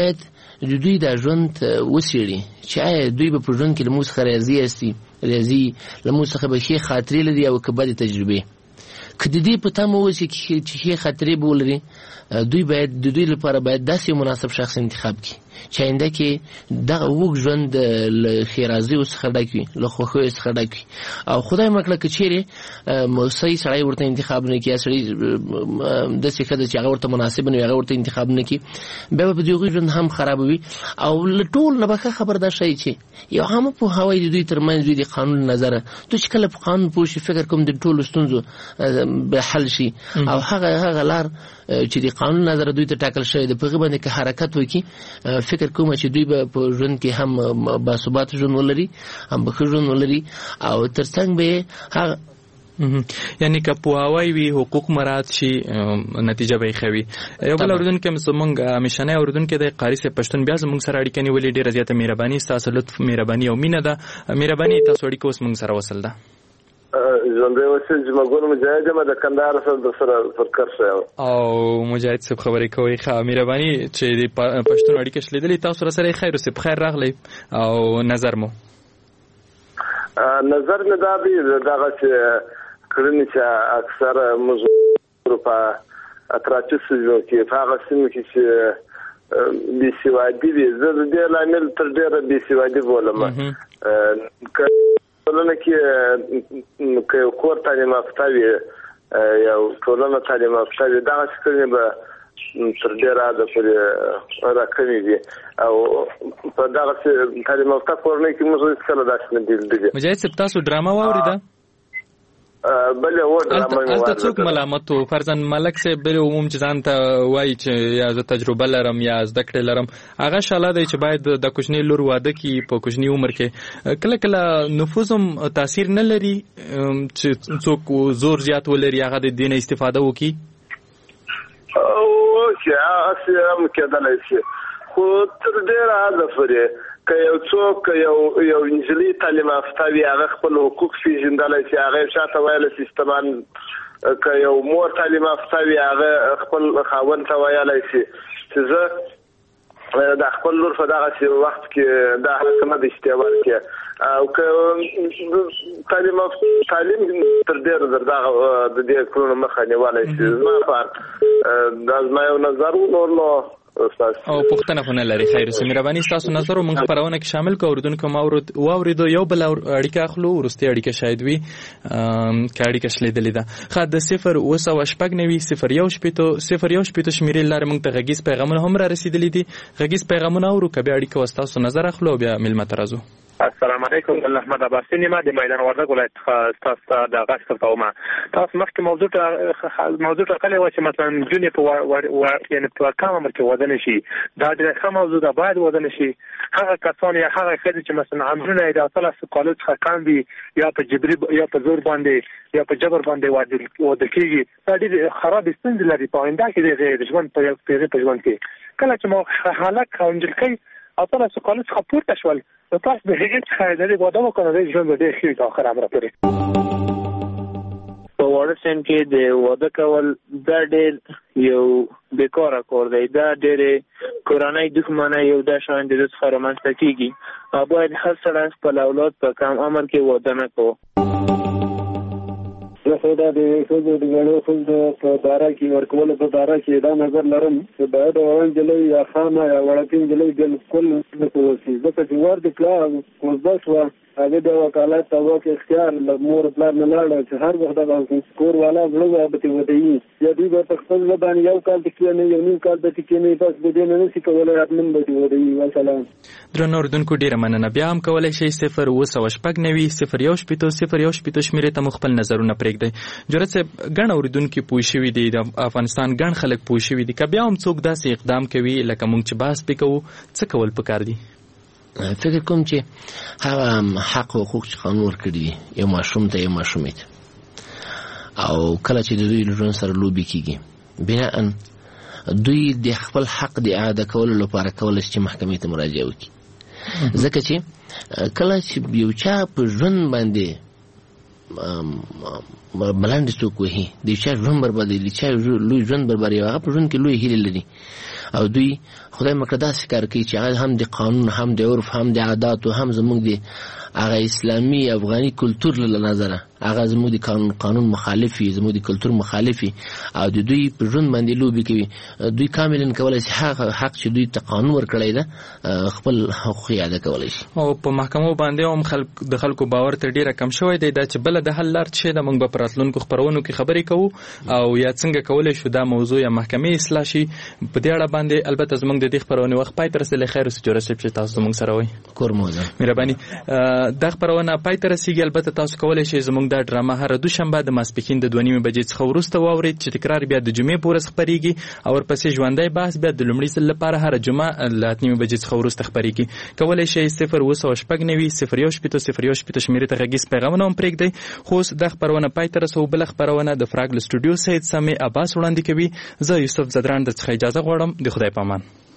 Speaker 11: د دوی دا ژوند وڅېړي چې آیا دوی به په ژوند کې له موږ څخه راضي هستي راضي له موږ څخه به ښې خاطرې لري او که بدې تجربې. که د دې په تمه اوسي چې ښې خاطرې به ولري، دوی باید د دوی لپاره باید داسې مناسب شخص انتخاب کړي چې آینده کې دغه اوږد ژوند له ښېرازیو څخه ډک وي، له خوښیو څخه ډک وي. او خدای مه کړه که چیرې صحیح سړی ورته انتخاب نه کړي، یا سړی داسې ښه ده چې هغه ورته مناسب نه وي، هغه ورته انتخاب نه کړي، بیا به د هغوی ژوند هم خرابوي. او له ټول نه به ښه خبر دا ښایي چې یو عامه پوهاوی د دوی تر منځ وي د قانون نظره. دوی چې کله په قانون پوه شي، فکر کوم د ټولو ستونزو به حل شي. او هغه هغه لار چې د قانون نظر دوی ته ټاکل شوی د په هغه باندې که حرکت وکړي، فکر کوم چې دوی به په ژوند کې هم باثبات ژوند ولري، هم به ښه ژوند ولري، او ترڅنګ به هغه
Speaker 8: یعنی که پوهاوی وي، حقوق مراعات شي، نتیجه به یې ښه وي. یو بل اورېدونکی زموږ همیشنی اورېدونکی دی قاري صاحب پښتون، بیا زموږ سره اړیکه نیولې. ډېره زیاته مهرباني، ستاسو لطف، مهرباني او مینه ده. مهرباني تاسو اړیکه اوس موږ سره وصل ده.
Speaker 14: ژوندی اوسئ، جمعګل مجاهد یم، د کندهار سره در سره فرکر شوی.
Speaker 8: او مجاهد صاحب خبرې کوئ. ښه مهرباني چې د پښتون اړیکه شلېدلې، تاسو را سره خیر اوسئ، بخیر راغلی. او نظر مو
Speaker 14: نظر مې دا دی دغه چې کړنې چې اکثره موږ په اتراچو سیمو کې په هغه سیمو کې چې بې سوادي وي، زه د دې لامل تر ډېره بې سوادي بولم. ټولنه کې که یو کور تعلیم یافته وي، یو ټولنه تعلیم یافته وي، دغسې کړنې به تر ډېره حده پورې راکمې دي. او په دغسې تعلیم یافته کورنۍ کې موږ هېڅکله داسې نه دي لیدلي.
Speaker 8: مجاهد صاحب تاسو ډرامه واورېده؟
Speaker 14: بلې و ډرامه مې
Speaker 8: هلته څوک ملامت و؟ فرضاً ملک صاحب بلې عموم چې ځان ته وایي چې یا زه تجربه لرم یا زده کړې لرم، هغه شاله دی چې باید د کوچنۍ لور واده کړي په کوچني عمر کې. کله کله نفوذ هم تاثیر نه لري چې څوک زور زیات ولري، هغه د دې نه استفاده وکړي؟
Speaker 14: اوکې هسې هم کېدلی شي، خو تر ډېره حده پورې که یو څوک یو یو نجلۍ تعلیم یافته وي، هغه خپل حقوق پېژندلی شي، هغه یې شاته ویلی شي استمان. که یو مور تعلیم یافته وي، هغه خپل خاوند ته ویلی شي چې زه د خپل لور په دغسې وخت کې دا حق نه دی چې ورکړي. او که تعلیم تعلیم تر ډېره تر دغه د دې کړنو مخه نیولی شي. زما په دا زما یو نظر و، نور نو
Speaker 8: او پوښتنه خو نه لري. خیر اوسئ، مهرباني ستاسو نظر موږ خپرونه کې شامل کړو. اورېدونکو ما واورېدو، یو بل اړیکه اخلو، وروستۍ اړیکه شاید وي که اړیکه شلېدلې ده. ښه، د صفر اوه سوه شپږ نوي صفر یو شپېتو صفر یو شپېتو شمېرې له لارې موږ ته غږیز پیغامونه هم را رسېدلي دي. غږیز پیغامونه اورو، که بیا اړیکه و ستاسو نظر اخلو، بیا میلمه ته راځو.
Speaker 15: السلام علیکم، بل احمد عباسي نیمه د میدان وردګ ولایت څخه ستاسو ته د غږ کوم. تاسو مخکې موضوع موضوع ټاکلې وه چې مثلا نجونې په یعنې په کم عمر کې واده نه شي. دا ډېره ښه موضوع ده، باید واده نه شي. هغه کسان یا هغه ښځې چې مثلا عمرونه یې د اتلس کالو څخه کم وي، یا په جبري یا په زور باندې یا په جبر باندې واده کېږي، دا ډېرې خرابې ستونزې لري په آینده کې د ژوند په ژوند کې. کله چې مو هلک او نجلۍ اتلس کالو څخه پورته شول، نو تاسو د هغې څخه د دې واده وکړو، د ژوند به ډېر ښه وي تر اخره عمره پورې.
Speaker 17: په واړه سن کې د واده کول دا ډېر یو بیکاره کار دی. دا ډېرې کورنۍ دښمنۍ یو دا شیان د دې څخه رامنځته کېږي. او باید هر سړی خپل اولاد په کم عمر کې واده نه کوو.
Speaker 18: زه خو دا د ښځو د ګړو ښځو په باره کې ورکولو په باره کې دا نظر لرم چې باید وړه نجلۍ یا خامه یا وړکۍ نجلۍ بالکل نه کول شي، ځکه چې ور د پلار کوزده شوه، هغې د وکالت او واک اختیار له مور پلار نه لاړه چې هر وخت دغه کور والا زړه به پکې ودهیي، یا دوی به په خپل زړه باندې یو کال ته کښېنوي، یو نیم کال ته کښېنوي، بس د دې نه نه شي کولی، حتمن به دې ودهیي. وسلام.
Speaker 8: درنو اورېدونکو ډېره مننه. بیا هم کولی شئ صفر اوه سوه شپږ نوي صفر یو شپېتو صفر یو شپېتو شمېرې ته مو خپل نظرونه پرېږدئ. جرأت صاحب، ګڼ اورېدونکي پوه شوي دي، د افغانستان ګڼ خلک پوه شوي دي، که بیا هم څوک داسې اقدام کوي لکه موږ چې بحث پرې کوو، څه کول پکار دي؟
Speaker 11: فکر کوم چې هغه حق او حقوق چې قانون ورکړي دي یو ماشوم ته یو ماشومې ته، او کله چې د دوی له ژوند سره لوبې کېږي، بناءً دوی د خپل حق د اعاده کولو لپاره کولی شي چې محکمې ته مراجعه وکړي. ځکه چې کله چې یو چا په ژوند باندې بلنډې څوک وهي، د یو چا ژوند بربادوي، د چا لوی ژوند بربادوي، هغه په ژوند کې لوی هیلې لري، او دوی خدای مکړه داسې کار کوي چې هغه هم د قانون هم د عرف هم د عاداتو هم زموږ د هغه اسلامي افغاني کلتور له نظره هغه زموږ د قانون قانون مخالفي زموږ د کلتور مخالفي او د دوی په ژوند باندې لوبي کوي. دوی کاملا کولای شي هغه حق چې دوی ته قانون ورکړی ده خپل حقوق ادا کولای شي.
Speaker 8: او په محکمو باندې هم خلک د خلکو باور تر ډیره کم شوی دی دا چې بل د حل لار څه د موږ په راتلونکو خبرونو کې خبرې کوو او یا څنګه کولای شو دا موضوع یا محکمې اصلاح شي په دې اړه باندې. البته زموږ د دې خبرونې وخت پای تر رسیدلی خیر اوسې جوړه شي چې تاسو زموږ سره وای
Speaker 11: کور موزه
Speaker 8: مهرباني دا خبرونه پای تر رسیږي. البته تاسو کولای شئ زموږ دا ډرامه هر دوشنبه د ماسپښین د دوه نیمې بجې څخه وروسته واورئ چې تکرار بیا د جمعې په ورځ خپرېږي او ورپسې ژوندی بحث بیا د لومړي ځل لپاره هره جمعه له اته نیمې بجې څخه وروسته خپرېږي. کولای شئ صفر اوه سوه شپږ نوي صفر یو شپېته صفر یو شپېته شمېرې ته غږیز پیغامونه هم پرېږدئ. خو اوس دا خپرونه پای ته رسوو. بله خپرونه د فراق له سټوډیو سید سامي عباس وړاندې کوي. زه یوسف زدران درڅخه اجازه غواړم. د خدای په امان.